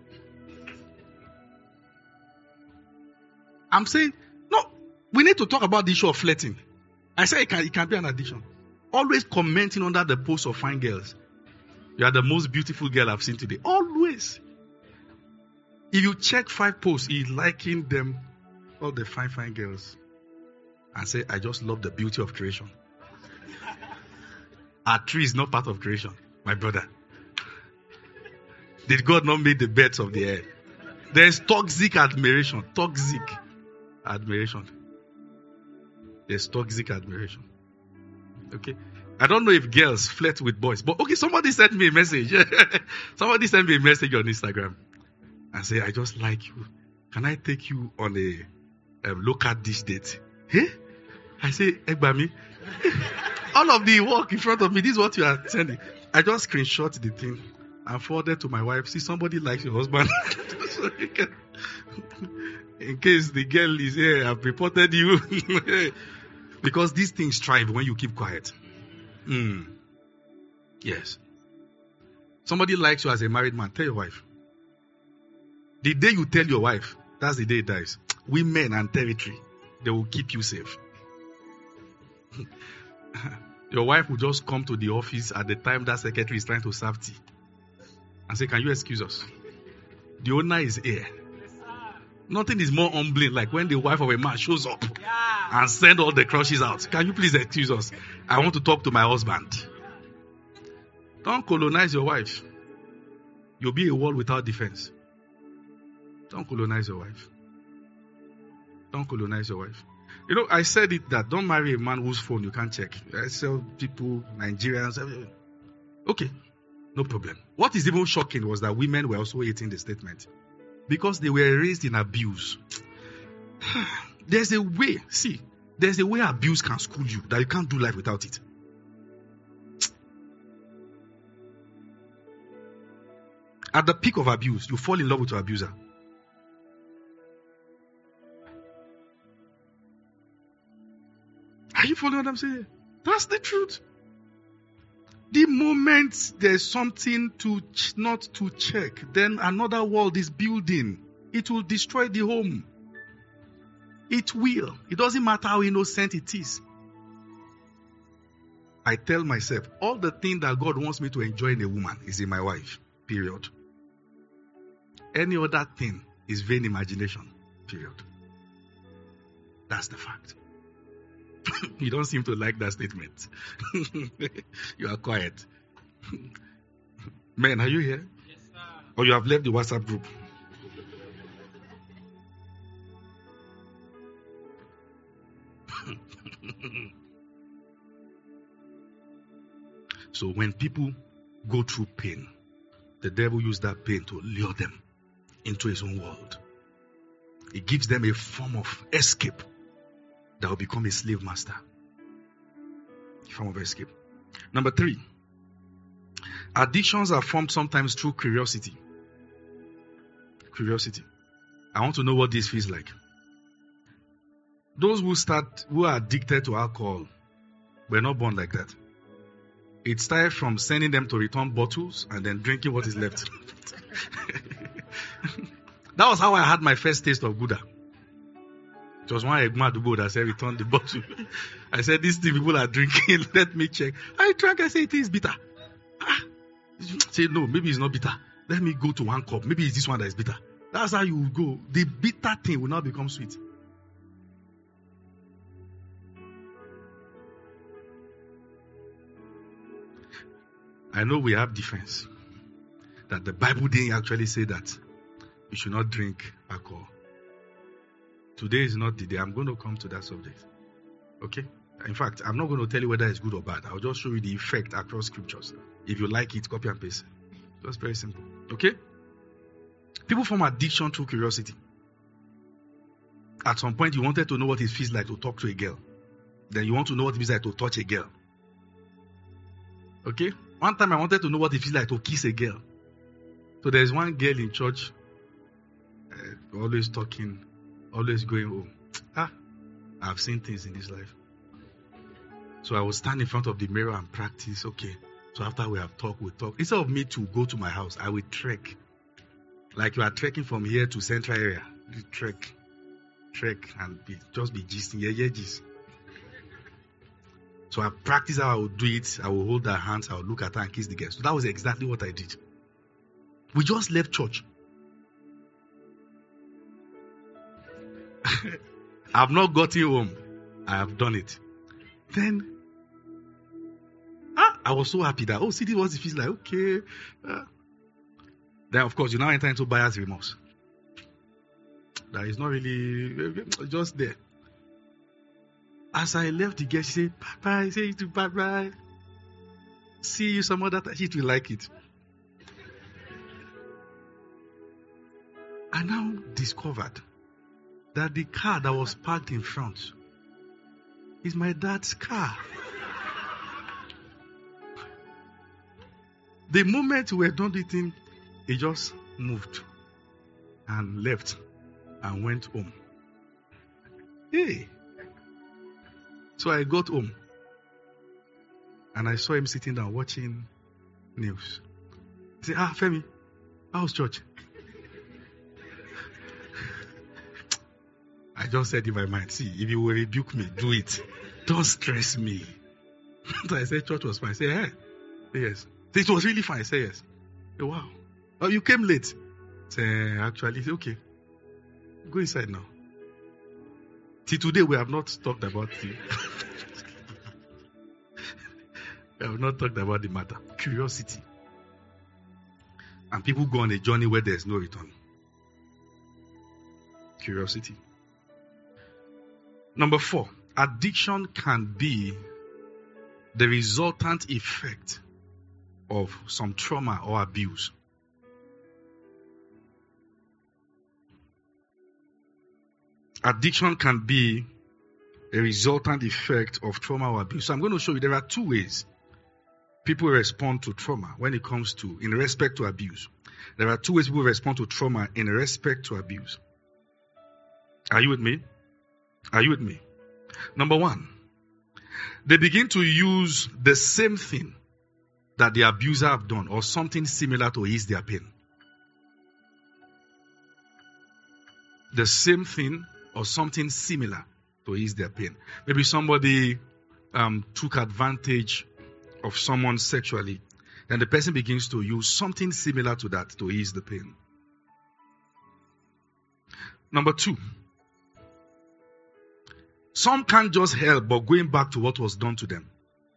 I'm saying, no, we need to talk about the issue of flirting. I say it can, it can be an addiction. Always commenting under the posts of fine girls. You are the most beautiful girl I've seen today. Always. If you check five posts, he's liking them, all the fine, fine girls. And say, I just love the beauty of creation. A tree is not part of creation, my brother. Did God not make the birds of the air? There's toxic admiration. Toxic admiration. There's toxic admiration. Okay? I don't know if girls flirt with boys, but okay, somebody sent me a message. Somebody sent me a message on Instagram and say, I just like you. Can I take you on a um, local dish date? Hey? I say, Egbami. All of the work in front of me, this is what you are sending. I just screenshot the thing and forwarded to my wife. See, somebody likes your husband. So you can, in case the girl is here, I've reported you. Because these things thrive when you keep quiet. Mm. Yes. Somebody likes you as a married man. Tell your wife. The day you tell your wife, that's the day it dies. Women and territory, they will keep you safe. Your wife will just come to the office at the time that secretary is trying to serve tea and say, can you excuse us? The owner is here. Nothing is more humbling like when the wife of a man shows up and send all the crushes out. Can you please excuse us? I want to talk to my husband. Don't colonize your wife. You'll be a wall without defense. Don't colonize your wife. Don't colonize your wife. You know, I said it that don't marry a man whose phone you can't check. I tell people, Nigerians, okay, no problem. What is even shocking was that women were also hating the statement because they were raised in abuse. There's a way, see, there's a way abuse can school you that you can't do life without it. At the peak of abuse, you fall in love with your abuser. Are you following what I'm saying? That's the truth. The moment there's something to ch- not to check, then another world is building. It will destroy the home. It will. It doesn't matter how innocent it is. I tell myself, all the thing that God wants me to enjoy in a woman is in my wife. Period. Any other thing is vain imagination. Period. That's the fact. You don't seem to like that statement. You are quiet. Men, are you here? Yes, sir. Or you have left the WhatsApp group? So when people go through pain, the devil uses that pain to lure them into his own world. It gives them a form of escape that will become a slave master. A form of escape. Number three, addictions are formed sometimes through curiosity. Curiosity. I want to know what this feels like. Those who start, who are addicted to alcohol, were not born like that. It started from sending them to return bottles and then drinking what is left. That was how I had my first taste of Gouda. It was one Egma Dubo that said, return the bottle. I said, these thing people are drinking, let me check. I drank, I said, it is bitter. Ah. Say, no, maybe it's not bitter. Let me go to one cup. Maybe it's this one that is bitter. That's how you go. The bitter thing will now become sweet. I know we have defense. That the Bible didn't actually say that you should not drink alcohol. Today is not the day. I'm going to come to that subject. Okay? In fact, I'm not going to tell you whether it's good or bad. I'll just show you the effect across scriptures. If you like it, copy and paste. Just very simple. Okay? People form addiction through curiosity. At some point, you wanted to know what it feels like to talk to a girl. Then you want to know what it feels like to touch a girl. Okay? One time I wanted to know what it feels like to kiss a girl. So there's one girl in church, uh, always talking, always going home. Ah, I've seen things in this life. So I will stand in front of the mirror and practice. Okay. So after we have talked, we talk. Instead of me to go to my house, I will trek. Like you are trekking from here to central area. You trek, trek, and be, just be gisting. Yeah, yeah, gist. So I practice how I will do it. I will hold her hands. I will look at her and kiss the girl. So that was exactly what I did. We just left church. I've not gotten home. I have done it. Then, ah, I was so happy that, oh, see, this was it feels like, okay. Uh, then, of course, you now enter into buyer's remorse. That is not really, just there. As I left the girl, she said, bye-bye, say it to bye-bye. See you some other time. She will like it. I now discovered that the car that was parked in front is my dad's car. The moment we were done with him, he just moved and left and went home. Hey. So I got home and I saw him sitting down watching news. He said, ah, Femi, how's church? I just said in my mind, see, if you will rebuke me, do it. Don't stress me. So I said, church was fine. I said, hey, yes. So it was really fine. I said, yes. Said, wow. Oh, you came late. I said, actually, okay. Go inside now. See, today we have not talked about the... we have not talked about the matter. Curiosity. And people go on a journey where there's no return. Curiosity. Number four, addiction can be the resultant effect of some trauma or abuse. Addiction can be a resultant effect of trauma or abuse. So I'm going to show you there are two ways people respond to trauma when it comes to, in respect to abuse. There are two ways people respond to trauma in respect to abuse. Are you with me? Are you with me? Number one, they begin to use the same thing that the abuser have done or something similar to ease their pain. The same thing or something similar to ease their pain. Maybe somebody um, took advantage of someone sexually, then the person begins to use something similar to that to ease the pain. Number two, some can't just help but going back to what was done to them.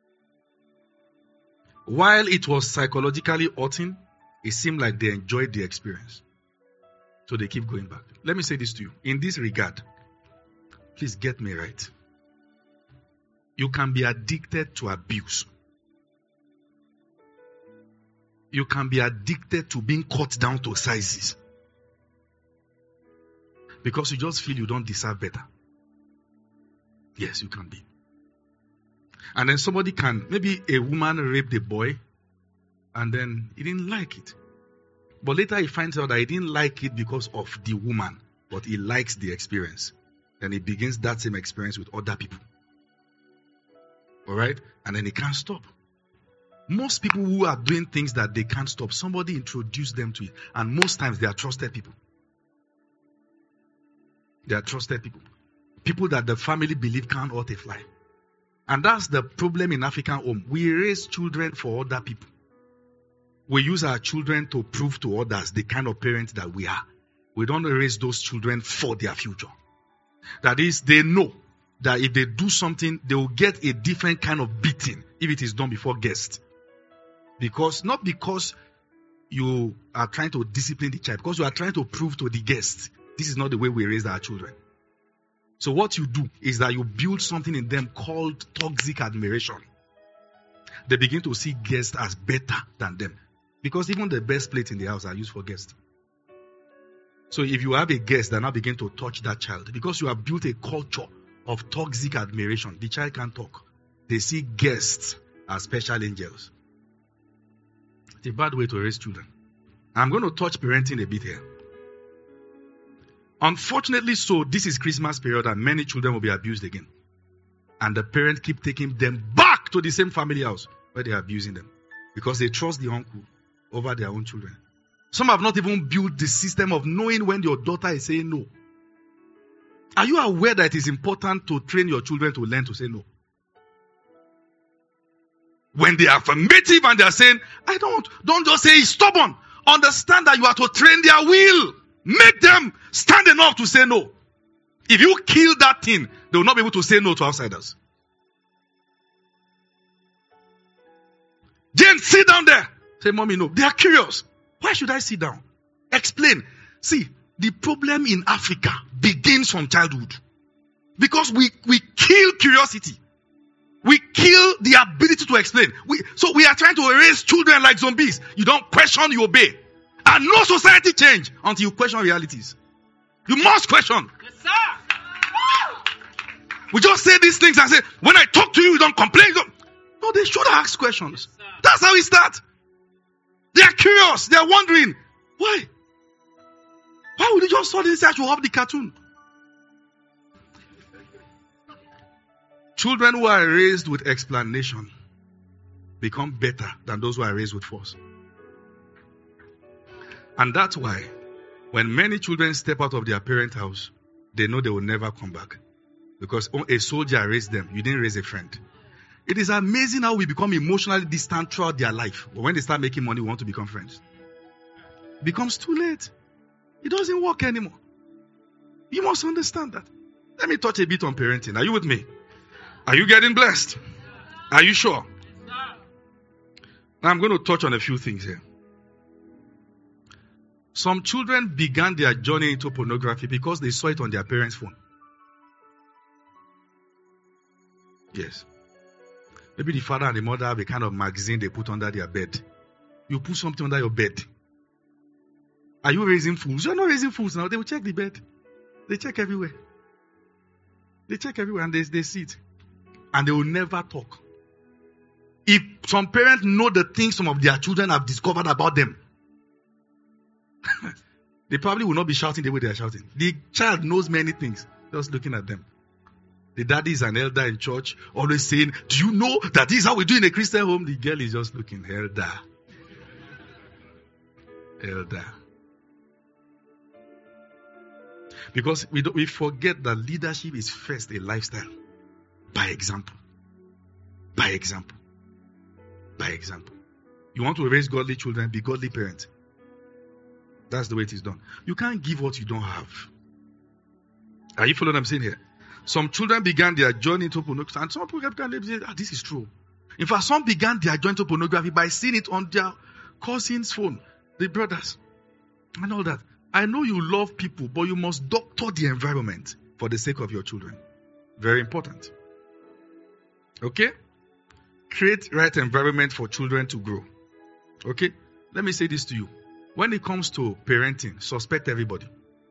While it was psychologically hurting, it seemed like they enjoyed the experience. So they keep going back. Let me say this to you. In this regard, please get me right. You can be addicted to abuse. You can be addicted to being cut down to sizes. Because you just feel you don't deserve better. Yes, you can be. And then somebody can, maybe a woman raped a boy, and then he didn't like it. But later he finds out that he didn't like it because of the woman, but he likes the experience. Then he begins that same experience with other people. Alright? And then he can't stop. Most people who are doing things that they can't stop, somebody introduced them to it. And most times they are trusted people. They are trusted people. People that the family believe can't hurt a fly. And that's the problem in African home. We raise children for other people. We use our children to prove to others the kind of parents that we are. We don't raise those children for their future. That is, they know that if they do something, they will get a different kind of beating if it is done before guests. Because, not because you are trying to discipline the child, because you are trying to prove to the guests, this is not the way we raise our children. So what you do is that you build something in them called toxic admiration. They begin to see guests as better than them. Because even the best plates in the house are used for guests. So if you have a guest that now begin to touch that child, because you have built a culture of toxic admiration, the child can't talk. They see guests as special angels. It's a bad way to raise children. I'm going to touch parenting a bit here. Unfortunately so, this is Christmas period and many children will be abused again. And the parents keep taking them back to the same family house where they are abusing them. Because they trust the uncle over their own children. Some have not even built the system of knowing when your daughter is saying no. Are you aware that it is important to train your children to learn to say no? When they are affirmative and they are saying, I don't, don't just say he's stubborn. Understand that you are to train their will. Make them stand enough to say no. If you kill that thing, they will not be able to say no to outsiders. Jane, sit down there. Say, Mommy, no. They are curious. Why should I sit down? Explain. See, the problem in Africa begins from childhood. Because we, we kill curiosity. We kill the ability to explain. We, so we are trying to raise children like zombies. You don't question, you obey. And no society change until you question realities. You must question. Yes, sir. We just say these things and say, when I talk to you, you don't complain. You don't. No, they should ask questions. Yes, that's how it starts. They are curious. They are wondering, why? Why would you just suddenly say I should have the cartoon? Children who are raised with explanation become better than those who are raised with force. And that's why when many children step out of their parent house, they know they will never come back. Because a soldier raised them. You didn't raise a friend. It is amazing how we become emotionally distant throughout their life. But when they start making money, we want to become friends. It becomes too late. It doesn't work anymore. You must understand that. Let me touch a bit on parenting. Are you with me? Are you getting blessed? Are you sure? Now I'm going to touch on a few things here. Some children began their journey into pornography because they saw it on their parents' phone. Yes. Maybe the father and the mother have a kind of magazine they put under their bed. You put something under your bed. Are you raising fools? You're not raising fools now. They will check the bed. They check everywhere. They check everywhere and they, they see it. And they will never talk. If some parents know the things some of their children have discovered about them, they probably will not be shouting the way they are shouting. The child knows many things, just looking at them. The daddy is an elder in church, always saying, do you know that this is how we do in a Christian home? The girl is just looking, elder. Elder. Because we, don't, we forget that leadership is first a lifestyle. By example. By example. By example. You want to raise godly children, be godly parents. That's the way it is done. You can't give what you don't have. Are you following what I'm saying here? Some children began their journey into pornography, and some people began to say, ah, this is true. In fact, some began their journey into pornography by seeing it on their cousin's phone, the brothers, and all that. I know you love people, but you must doctor the environment for the sake of your children. Very important. Okay? Create right environment for children to grow. Okay? Let me say this to you. When it comes to parenting, suspect everybody.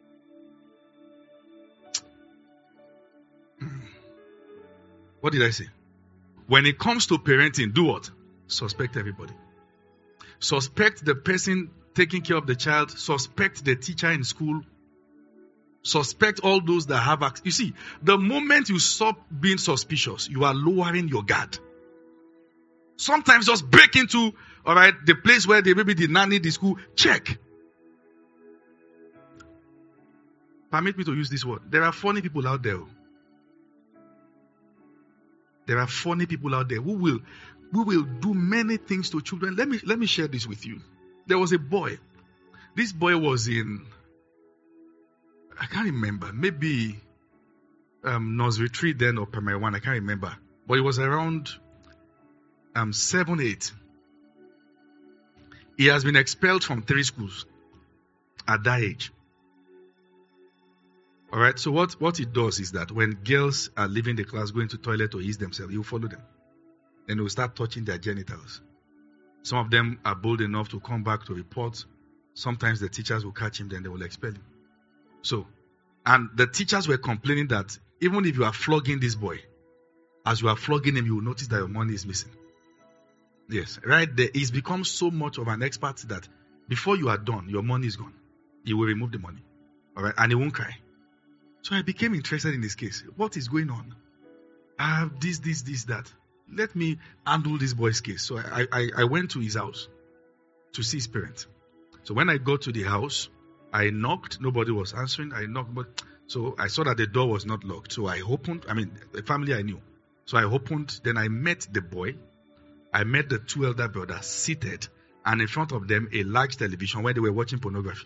What did I say? When it comes to parenting, do what? Suspect everybody. Suspect the person taking care of the child. Suspect the teacher in school. Suspect all those that have access. You see, the moment you stop being suspicious, you are lowering your guard. Sometimes just break into, all right, the place where they maybe the nanny, the school, check. Permit me to use this word. There are funny people out there. There are funny people out there who will, who will do many things to children. Let me let me share this with you. There was a boy. This boy was in, I can't remember, maybe um, nursery three then or primary one. I can't remember, but it was around um seven, eight. He has been expelled from three schools at that age. All right, so what, what it does is that when girls are leaving the class, going to the toilet or ease themselves, he will follow them. Then he will start touching their genitals. Some of them are bold enough to come back to report. Sometimes the teachers will catch him, then they will expel him. So, and the teachers were complaining that even if you are flogging this boy, as you are flogging him, you will notice that your money is missing. Yes, right there. He's become so much of an expert that before you are done, your money is gone. He will remove the money. All right, and he won't cry. So I became interested in this case. What is going on? I have this, this, this, that. Let me handle this boy's case. So I, I, I went to his house to see his parents. So when I got to the house, I knocked. Nobody was answering. I knocked. But, so I saw that the door was not locked. So I opened. I mean, the family I knew. So I opened. Then I met the boy. I met the two elder brothers seated. And in front of them, a large television where they were watching pornography.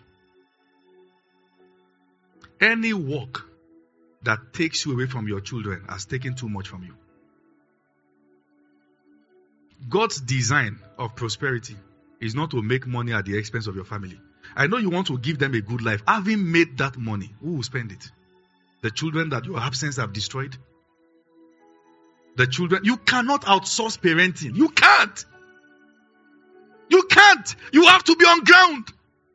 Any work that takes you away from your children has taken too much from you. God's design of prosperity is not to make money at the expense of your family. I know you want to give them a good life. Having made that money, who will spend it? The children that your absence have destroyed? The children, you cannot outsource parenting. You can't. You can't. You have to be on ground.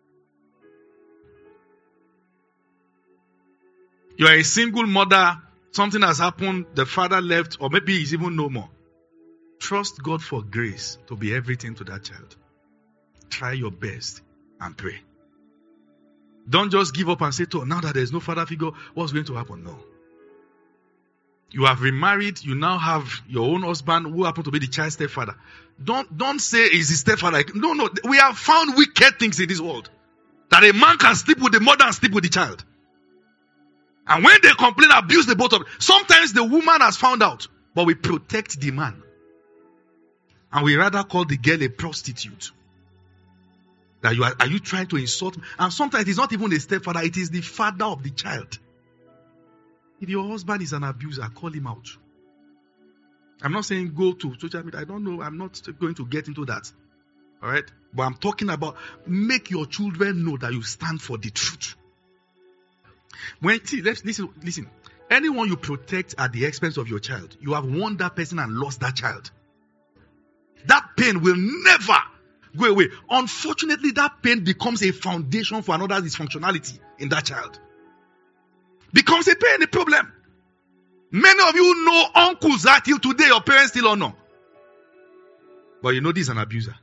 You are a single mother, something has happened, the father left, or maybe he's even no more. Trust God for grace to be everything to that child. Try your best and pray. Don't just give up and say, oh, now that there's no father figure, what's going to happen? No. You have remarried, you now have your own husband who happen to be the child's stepfather. Don't, don't say he's his stepfather. No, no, we have found wicked things in this world. That a man can sleep with the mother and sleep with the child. And when they complain, abuse the both of them. Sometimes the woman has found out, but we protect the man. And we rather call the girl a prostitute. That you are, are you trying to insult me? And sometimes it's not even a stepfather, it is the father of the child. If your husband is an abuser, call him out. I'm not saying go to social media. I don't know. I'm not going to get into that. All right? But I'm talking about make your children know that you stand for the truth. When see, let's listen, listen. Anyone you protect at the expense of your child, you have won that person and lost that child. That pain will never go away. Unfortunately, that pain becomes a foundation for another dysfunctionality in that child. Becomes a pain, a problem. Many of you know uncles that till today your parents still don't know. But you know this is an abuser.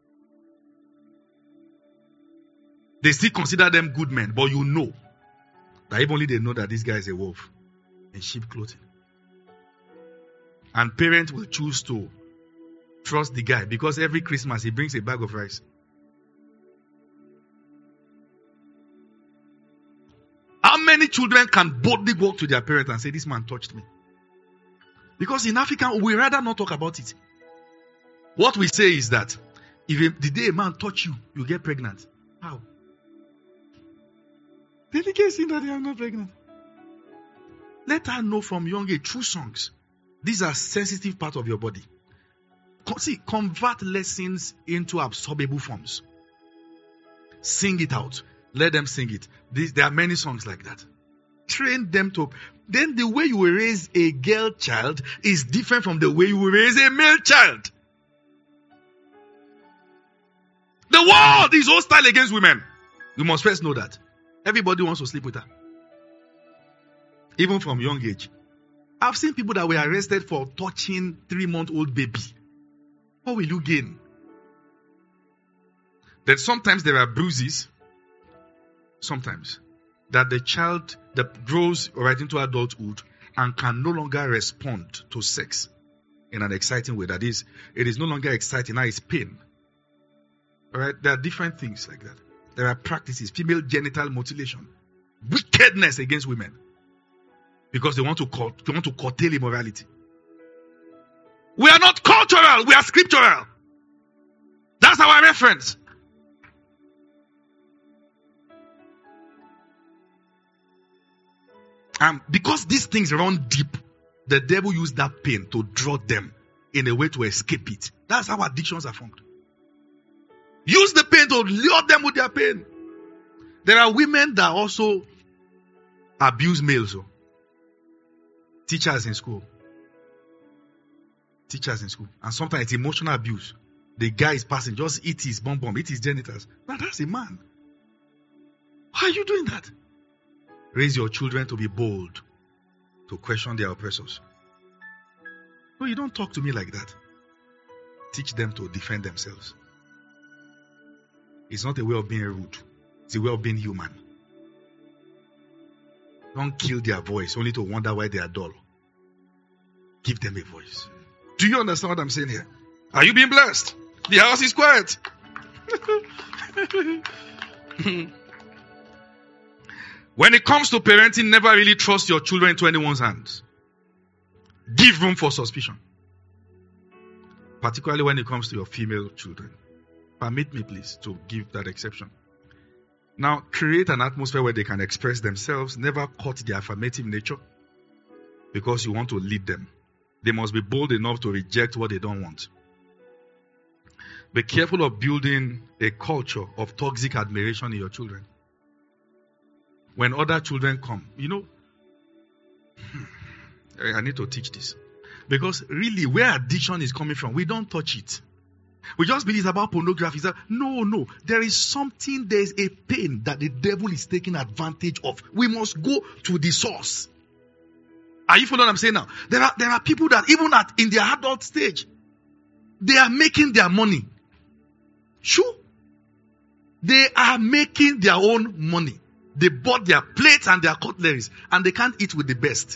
They still consider them good men, but you know that if only they know that this guy is a wolf in sheep clothing. And parents will choose to trust the guy because every Christmas he brings a bag of rice. How many children can boldly walk to their parents and say, this man touched me? Because in Africa, we rather not talk about it. What we say is that if a, the day a man touch you, you get pregnant. How? Delicacy that they are not pregnant. Let her know from young age through songs. These are sensitive parts of your body. See, convert lessons into absorbable forms. Sing it out. Let them sing it. These, there are many songs like that. Train them to. Then the way you will raise a girl child is different from the way you will raise a male child. The world is hostile against women. You must first know that. Everybody wants to sleep with her. Even from young age. I've seen people that were arrested for touching three-month-old baby. What will you gain? Then sometimes there are bruises. Sometimes. That the child that grows right into adulthood and can no longer respond to sex in an exciting way. That is, it is no longer exciting. Now it's pain. Alright? There are different things like that. There are practices. Female genital mutilation. Wickedness against women. Because they want to cur- they want to curtail immorality. We are not cultural. We are scriptural. That's our reference. And because these things run deep, the devil used that pain to draw them in a way to escape it. That's how addictions are formed. Use the pain to lure them with their pain. There are women that also abuse males. So. Teachers in school. Teachers in school. And sometimes it's emotional abuse. The guy is passing, just eat his bum bum, eat his genitals. Now that's a man. Why are you doing that? Raise your children to be bold, to question their oppressors. No, you don't talk to me like that. Teach them to defend themselves. It's not a way of being rude. It's a way of being human. Don't kill their voice only to wonder why they are dull. Give them a voice. Do you understand what I'm saying here? Are you being blessed? The house is quiet. When it comes to parenting, never really trust your children into anyone's hands. Give room for suspicion. Particularly when it comes to your female children. Permit me, please, to give that exception. Now, create an atmosphere where they can express themselves. Never cut their affirmative nature because you want to lead them. They must be bold enough to reject what they don't want. Be careful of building a culture of toxic admiration in your children. When other children come, you know, I need to teach this. Because really, where addiction is coming from, we don't touch it. We just believe it's about pornography. That, no, no. There is something, there is a pain that the devil is taking advantage of. We must go to the source. Are you following what I'm saying now? There are, there are people that even at in their adult stage, they are making their money. Sure. They are making their own money. They bought their plates and their cutleries and they can't eat with the best.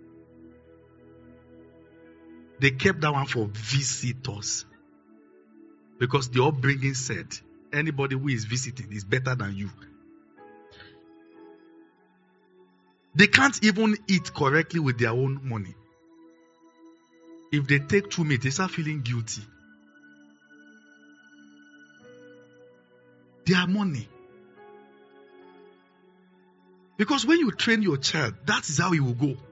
They kept that one for visitors. Because the upbringing said, anybody who is visiting is better than you. They can't even eat correctly with their own money. If they take too much, they start feeling guilty. Their money. Because when you train your child, that is how he will go.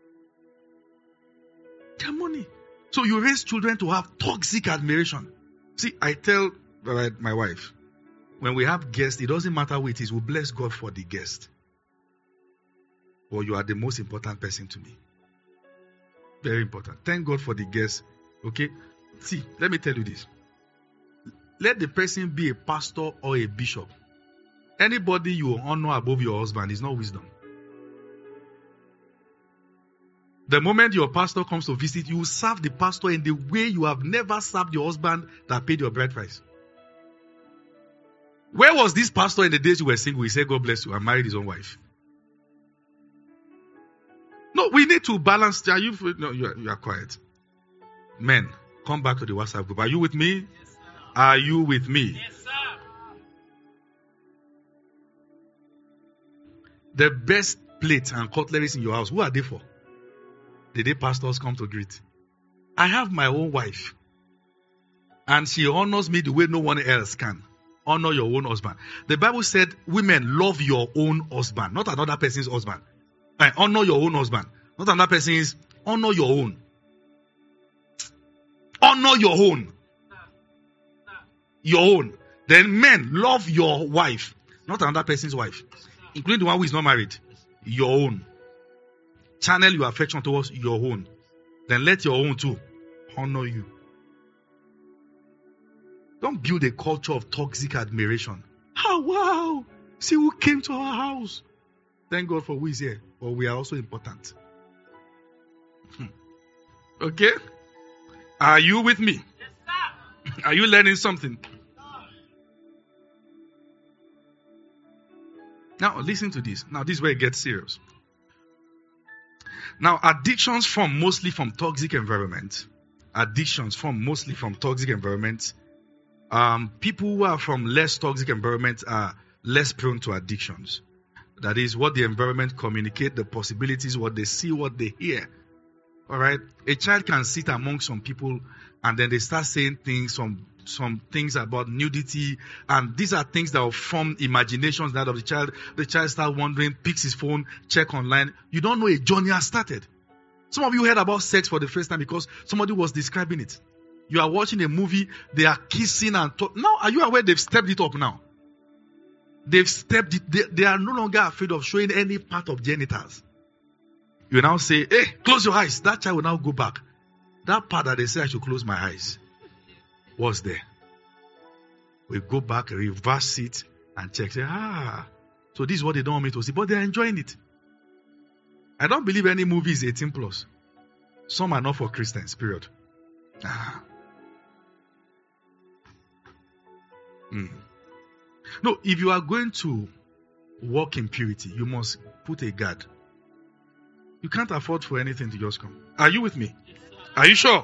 Their money. So you raise children to have toxic admiration. See, I tell uh, my wife, when we have guests, it doesn't matter who it is, we bless God for the guest. Well, you are the most important person to me. Very important. Thank God for the guest. Okay? See, let me tell you this. Let the person be a pastor or a bishop. Anybody you honor above your husband is not wisdom. The moment your pastor comes to visit, you serve the pastor in the way you have never served your husband that paid your bride price. Where was this pastor in the days you were single? He said, God bless you, and married his own wife. No, we need to balance. Are you, no, you are, you are quiet. Men, come back to the WhatsApp group. Are you with me? Yes, sir. Are you with me? Yes, sir. The best plates and cutleries in your house, who are they for? The day pastors come to greet. I have my own wife. And she honors me the way no one else can. Honor your own husband. The Bible said, women, love your own husband, not another person's husband. And honor your own husband, not another person's. Honor your own. Honor your own. Your own. Then men, love your wife, not another person's wife, including the one who is not married. Your own. Channel your affection towards your own. Then let your own too honor you. Don't build a culture of toxic admiration. Oh, wow. See who came to our house. Thank God for who is here. But we are also important. Hmm. Okay? Are you with me? Yes, sir. Are you learning something? Now, listen to this. Now, this is where it gets serious. Now, addictions form mostly from toxic environments. Addictions form mostly from toxic environments. Um, people who are from less toxic environments are less prone to addictions. That is what the environment communicates, the possibilities, what they see, what they hear. All right? A child can sit among some people and then they start saying things, some some things about nudity, and these are things that will form imaginations that of the child. The child starts wondering, picks his phone, check online. You don't know a journey has started. Some of you heard about sex for the first time because somebody was describing it. You are watching a movie, they are kissing and talk. Now, are you aware they've stepped it up now? They've stepped it. They, they are no longer afraid of showing any part of genitals. You now say, hey, close your eyes. That child will now go back. That part that they say I should close my eyes was there. We go back, reverse it, and check. Say, ah, so this is what they don't want me to see. But they're enjoying it. I don't believe any movie is eighteen plus. Some are not for Christians, period. Ah. Mm. No, if you are going to walk in purity, you must put a guard. You can't afford for anything to just come. Are you with me? Are you sure?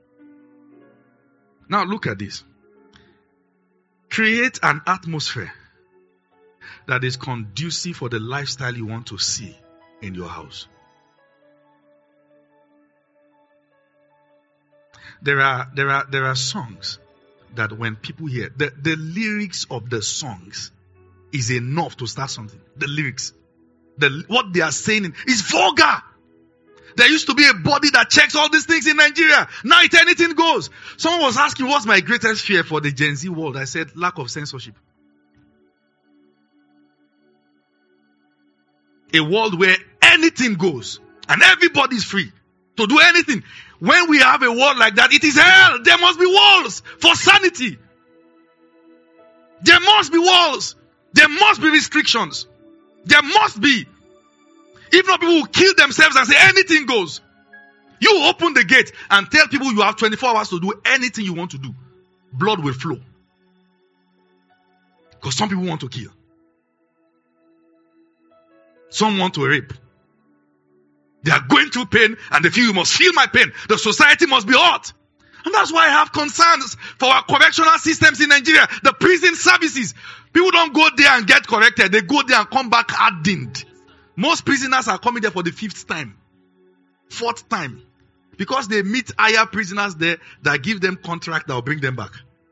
Now look at this. Create an atmosphere that is conducive for the lifestyle you want to see in your house. There are there are there are songs that when people hear the, the lyrics of the songs is enough to start something. The lyrics, the what they are saying is vulgar. There used to be a body that checks all these things in Nigeria. Now it anything goes. Someone was asking, what's my greatest fear for the Gen Z world? I said, lack of censorship. A world where anything goes and everybody is free to do anything. When we have a world like that, it is hell. There must be walls for sanity. There must be walls. There must be restrictions. There must be. If not, people will kill themselves and say anything goes. You open the gate and tell people you have twenty-four hours to do anything you want to do. Blood will flow. Because some people want to kill. Some want to rape. They are going through pain and they feel you must feel my pain. The society must be hot. And that's why I have concerns for our correctional systems in Nigeria. The prison services. People don't go there and get corrected. They go there and come back hardened. Most prisoners are coming there for the fifth time. Fourth time. Because they meet higher prisoners there that give them contract that will bring them back.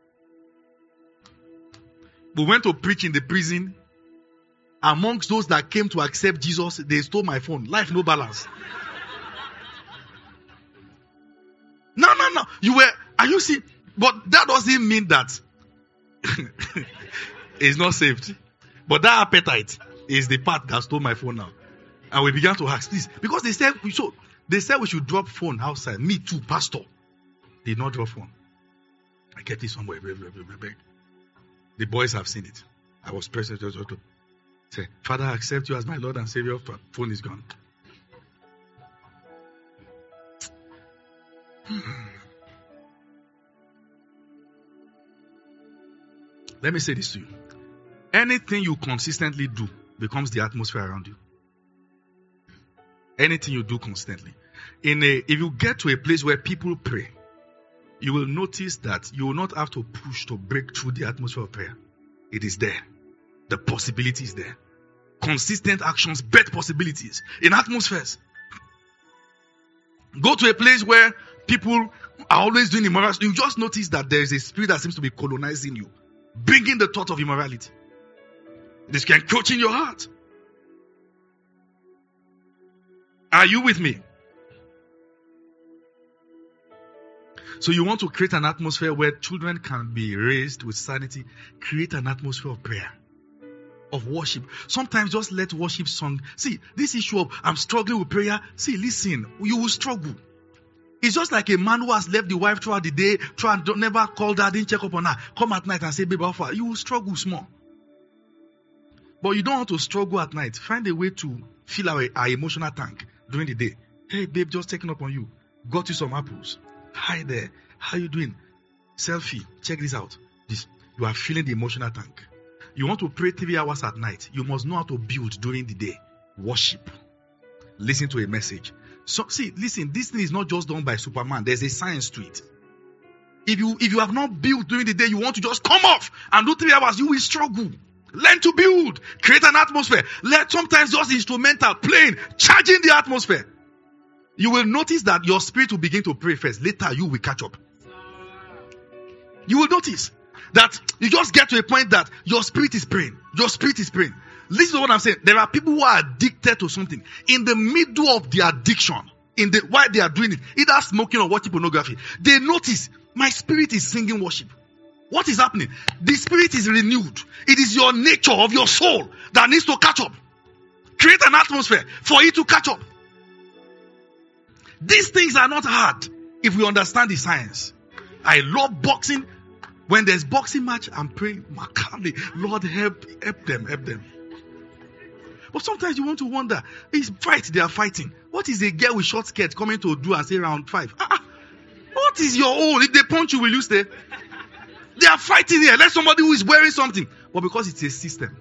We went to preach in the prison. Amongst those that came to accept Jesus, they stole my phone. Life no balance. No, no, no. You were, are you see, But that doesn't mean that it's not saved. But that appetite is the part that stole my phone now. And we began to ask this. Because they said we should, they said we should drop phone outside. Me too, pastor. Did not drop phone. I kept it somewhere. The boys have seen it. I was present. Say, Father, I accept you as my Lord and Savior. Phone is gone. Let me say this to you. Anything you consistently do becomes the atmosphere around you. Anything you do constantly. In a, if you get to a place where people pray, you will notice that you will not have to push to break through the atmosphere of prayer. It is there. The possibility is there. Consistent actions bet possibilities in atmospheres. Go to a place where people are always doing immorality. You just notice that there is a spirit that seems to be colonizing you, bringing the thought of immorality. This can encroach in your heart. Are you with me? So you want to create an atmosphere where children can be raised with sanity. Create an atmosphere of prayer, of worship. Sometimes just let worship song. See, this issue of I'm struggling with prayer. See, listen, you will struggle. It's just like a man who has left the wife throughout the day, try and don't, never called her, didn't check up on her. Come at night and say, babe, how far? You will struggle small. But you don't want to struggle at night. Find a way to fill our, our emotional tank during the day. Hey, babe, just checking up on you. Got you some apples. Hi there. How you doing? Selfie. Check this out. This, you are filling the emotional tank. You want to pray three hours at night. You must know how to build during the day. Worship. Listen to a message. So, see, listen, this thing is not just done by Superman. There's a science to it. If you, if you have not built during the day, you want to just come off and do three hours, you will struggle. Learn to build. Create an atmosphere. Let sometimes just instrumental, playing, charging the atmosphere. You will notice that your spirit will begin to pray first. Later, you will catch up. You will notice that you just get to a point that your spirit is praying. Your spirit is praying. Listen to what I'm saying. There are people who are addicted to something. In the middle of the addiction, in the while they are doing it, either smoking or watching pornography, they notice my spirit is singing worship. What is happening? The spirit is renewed. It is your nature of your soul that needs to catch up. Create an atmosphere for it to catch up. These things are not hard if we understand the science. I love boxing. When there's boxing match, I'm praying, Lord, help, help them, help them. But sometimes you want to wonder, it's fight they are fighting. What is a girl with short skirt coming to do and say round five? Ah, what is your own? If they punch you, will you stay? They are fighting here. Let somebody who is wearing something. But because it's a system.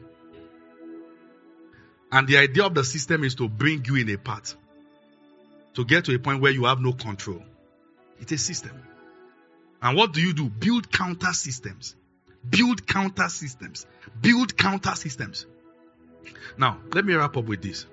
And the idea of the system is to bring you in a path. To get to a point where you have no control. It's a system. And what do you do? Build counter systems. Build counter systems. Build counter systems. Now, let me wrap up with this.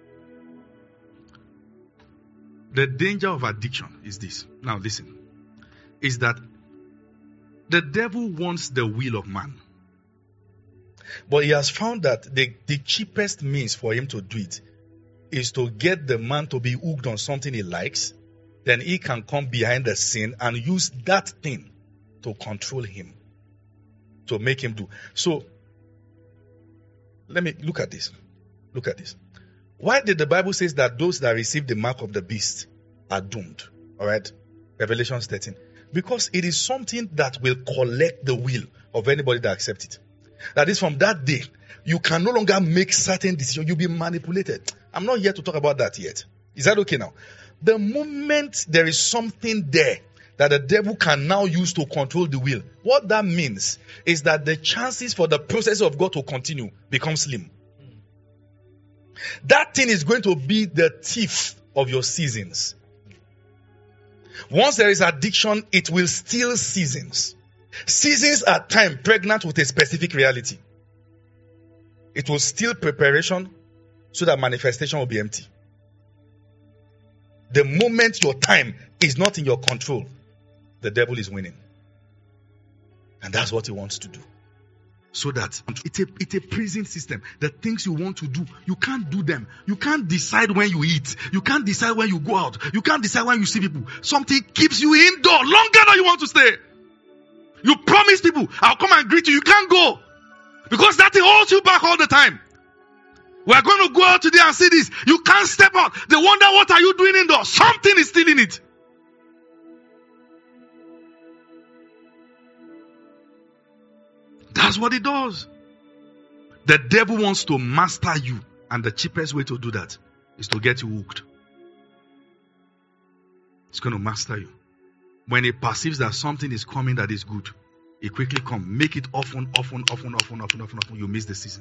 The danger of addiction is this. Now, listen. Is that the devil wants the will of man. But he has found that the, the cheapest means for him to do it is to get the man to be hooked on something he likes. Then he can come behind the scene and use that thing to control him. To make him do. So, let me look at this. Look at this. Why did the Bible say that those that receive the mark of the beast are doomed? Alright? Revelation thirteen. Because it is something that will collect the will of anybody that accepts it. That is, from that day, you can no longer make certain decisions. You'll be manipulated. I'm not here to talk about that yet. Is that okay now? The moment there is something there that the devil can now use to control the will, what that means is that the chances for the process of God to continue become slim. That thing is going to be the thief of your seasons. Once there is addiction, it will steal seasons. Seasons are time pregnant with a specific reality. It will steal preparation so that manifestation will be empty. The moment your time is not in your control, the devil is winning. And that's what he wants to do. So that it's a, it's a prison system. The things you want to do, you can't do them. You can't decide when you eat. You can't decide when you go out. You can't decide when you see people. Something keeps you indoor longer than you want to stay. You promise people, I'll come and greet you. You can't go. Because that thing holds you back all the time. We're going to go out today and see this. You can't step out. They wonder, what are you doing indoors? Something is still in it. That's what it does. The devil wants to master you. And the cheapest way to do that is to get you hooked. It's going to master you. When it perceives that something is coming that is good, it quickly comes. Make it often, often, often, often, often, often, often. You miss the season.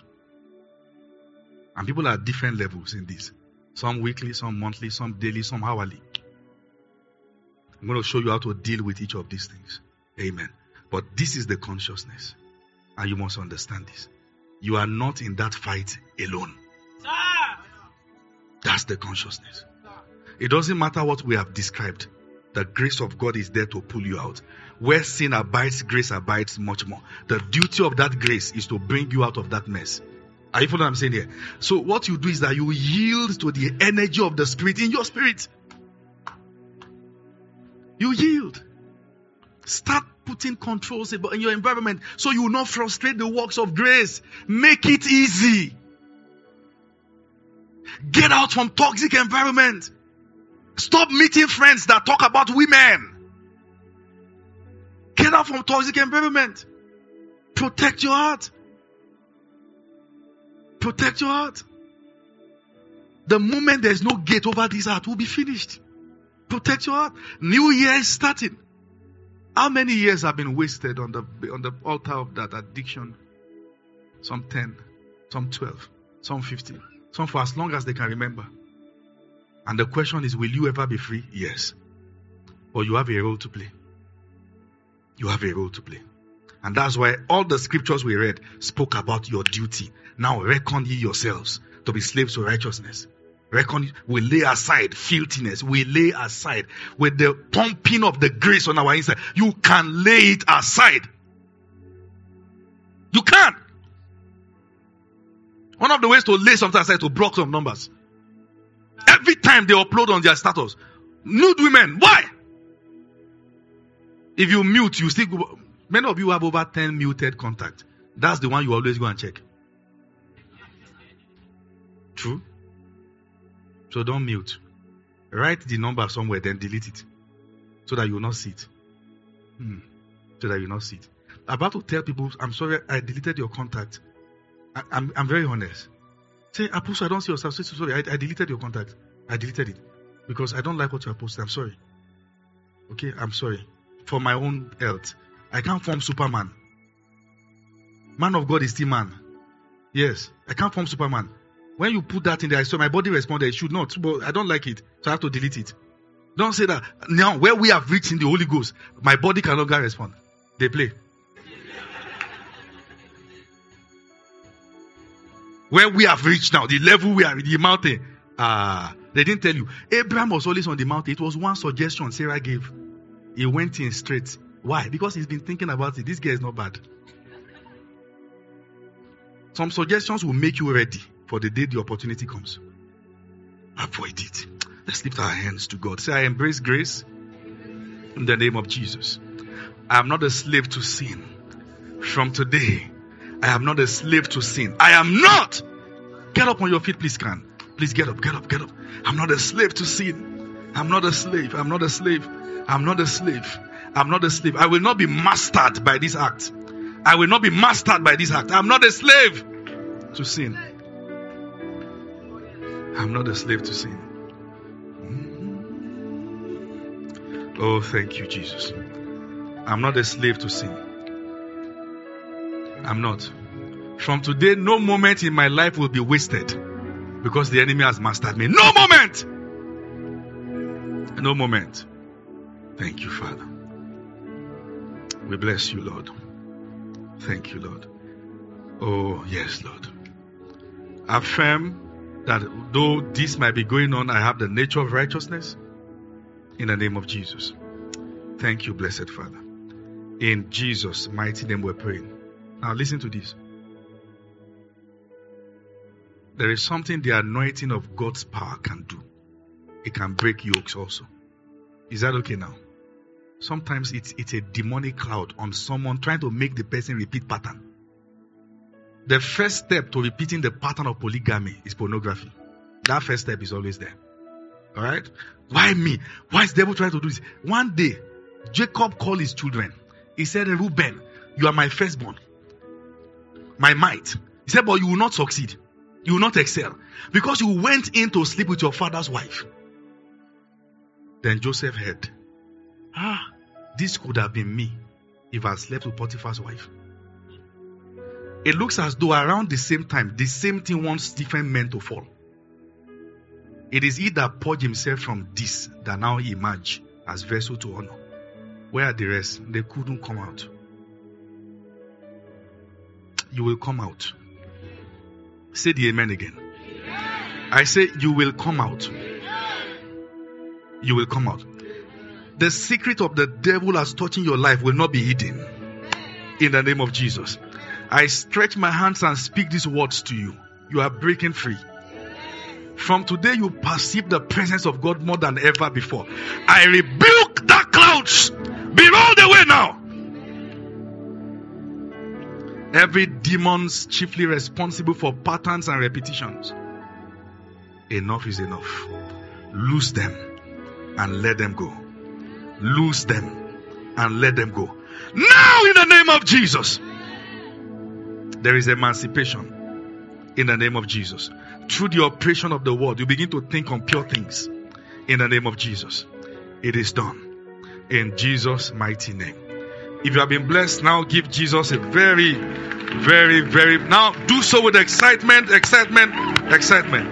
And people are at different levels in this. Some weekly, some monthly, some daily, some hourly. I'm going to show you how to deal with each of these things. Amen. But this is the consciousness. And you must understand this. You are not in that fight alone. Sir. That's the consciousness. It doesn't matter what we have described. The grace of God is there to pull you out. Where sin abides, grace abides much more. The duty of that grace is to bring you out of that mess. Are you following what I'm saying here? So what you do is that you yield to the energy of the Spirit in your spirit. You yield. Start putting controls in your environment so you will not frustrate the works of grace. Make it easy. Get out from toxic environment. Stop meeting friends that talk about women. Get out from toxic environment. Protect your heart. Protect your heart. The moment there's no gate over this heart, will be finished. Protect your heart. New year is starting. How many years have been wasted on the on the altar of that addiction? Some ten, some twelve, some fifteen, some for as long as they can remember. And the question is, will you ever be free? Yes. But you have a role to play. You have a role to play. And that's why all the scriptures we read spoke about your duty. Now reckon ye yourselves to be slaves to righteousness. Reckon, we lay aside filthiness. We lay aside with the pumping of the grace on our inside. You can lay it aside. You can. One of the ways to lay something aside is to block some numbers. Every time they upload on their status, nude women. Why? If you mute, you still go. Many of you have over ten muted contacts. That's the one you always go and check. True? So don't mute. Write the number somewhere, then delete it. So that you will not see it. Hmm. So that you will not see it. I'm about to tell people, I'm sorry, I deleted your contact. I, I'm, I'm very honest. Say, Apostle, I don't see yourself. Say, sorry, I, I deleted your contact. I deleted it. Because I don't like what you have posted. I'm sorry. Okay, I'm sorry. For my own health. I can't form Superman. Man of God is still man. Yes, I can't form Superman. When you put that in there, I saw my body responded. It should not, but I don't like it, so I have to delete it. Don't say that. Now, where we have reached in the Holy Ghost, my body can no longer respond. They play. Where we have reached now, the level we are in, the mountain. Ah, uh, they didn't tell you. Abraham was always on the mountain. It was one suggestion Sarah gave. He went in straight. Why? Because he's been thinking about it. This guy is not bad. Some suggestions will make you ready for the day the opportunity comes. Avoid it. Let's lift our hands to God. Say, I embrace grace in the name of Jesus. I am not a slave to sin. From today, I am not a slave to sin. I am not. Get up on your feet, please, can. Please get up, get up, get up. I'm not a slave to sin. I'm not a slave. I'm not a slave. I'm not a slave. I'm not a slave. I will not be mastered by this act. I will not be mastered by this act. I'm not a slave to sin. I'm not a slave to sin. Oh, thank you, Jesus. I'm not a slave to sin. I'm not. From today, no moment in my life will be wasted because the enemy has mastered me. No moment! No moment. Thank you, Father. We bless you, Lord. Thank you, Lord. Oh, yes, Lord. Affirm that though this might be going on, I have the nature of righteousness in the name of Jesus. Thank you, blessed Father. In Jesus' mighty name we're praying. Now listen to this. There is something the anointing of God's power can do. It can break yokes also. Is that okay now? Sometimes it's, it's a demonic cloud on someone trying to make the person repeat pattern. The first step to repeating the pattern of polygamy is pornography. That first step is always there. Alright? Why me? Why is the devil trying to do this? One day, Jacob called his children. He said, Reuben, you are my firstborn. My might. He said, but you will not succeed. You will not excel. Because you went in to sleep with your father's wife. Then Joseph heard, ah, this could have been me if I slept with Potiphar's wife. It looks as though around the same time, the same thing wants different men to fall. It is he that purged himself from this that now emerge as vessel to honor. Where are the rest? They couldn't come out. You will come out. Say the amen again. Amen. I say you will come out. Amen. You will come out. The secret of the devil as touching your life will not be hidden. In the name of Jesus. I stretch my hands and speak these words to you. You are breaking free. From today you perceive the presence of God more than ever before. I rebuke that clouds. Be rolled away now. Every demon's chiefly responsible for patterns and repetitions. Enough is enough. Loose them and let them go. Loose them and let them go. Now in the name of Jesus. There is emancipation in the name of Jesus. Through the operation of the word, you begin to think on pure things in the name of Jesus. It is done in Jesus' mighty name. If you have been blessed, now give Jesus a very, very, very, now do so with excitement, excitement, excitement.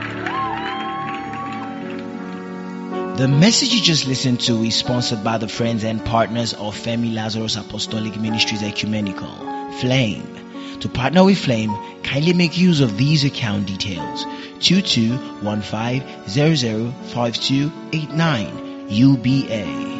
The message you just listened to is sponsored by the friends and partners of Femi Lazarus Apostolic Ministries Ecumenical, Flame. To partner with Flame, kindly make use of these account details: two two one five zero zero five two eight nine U B A.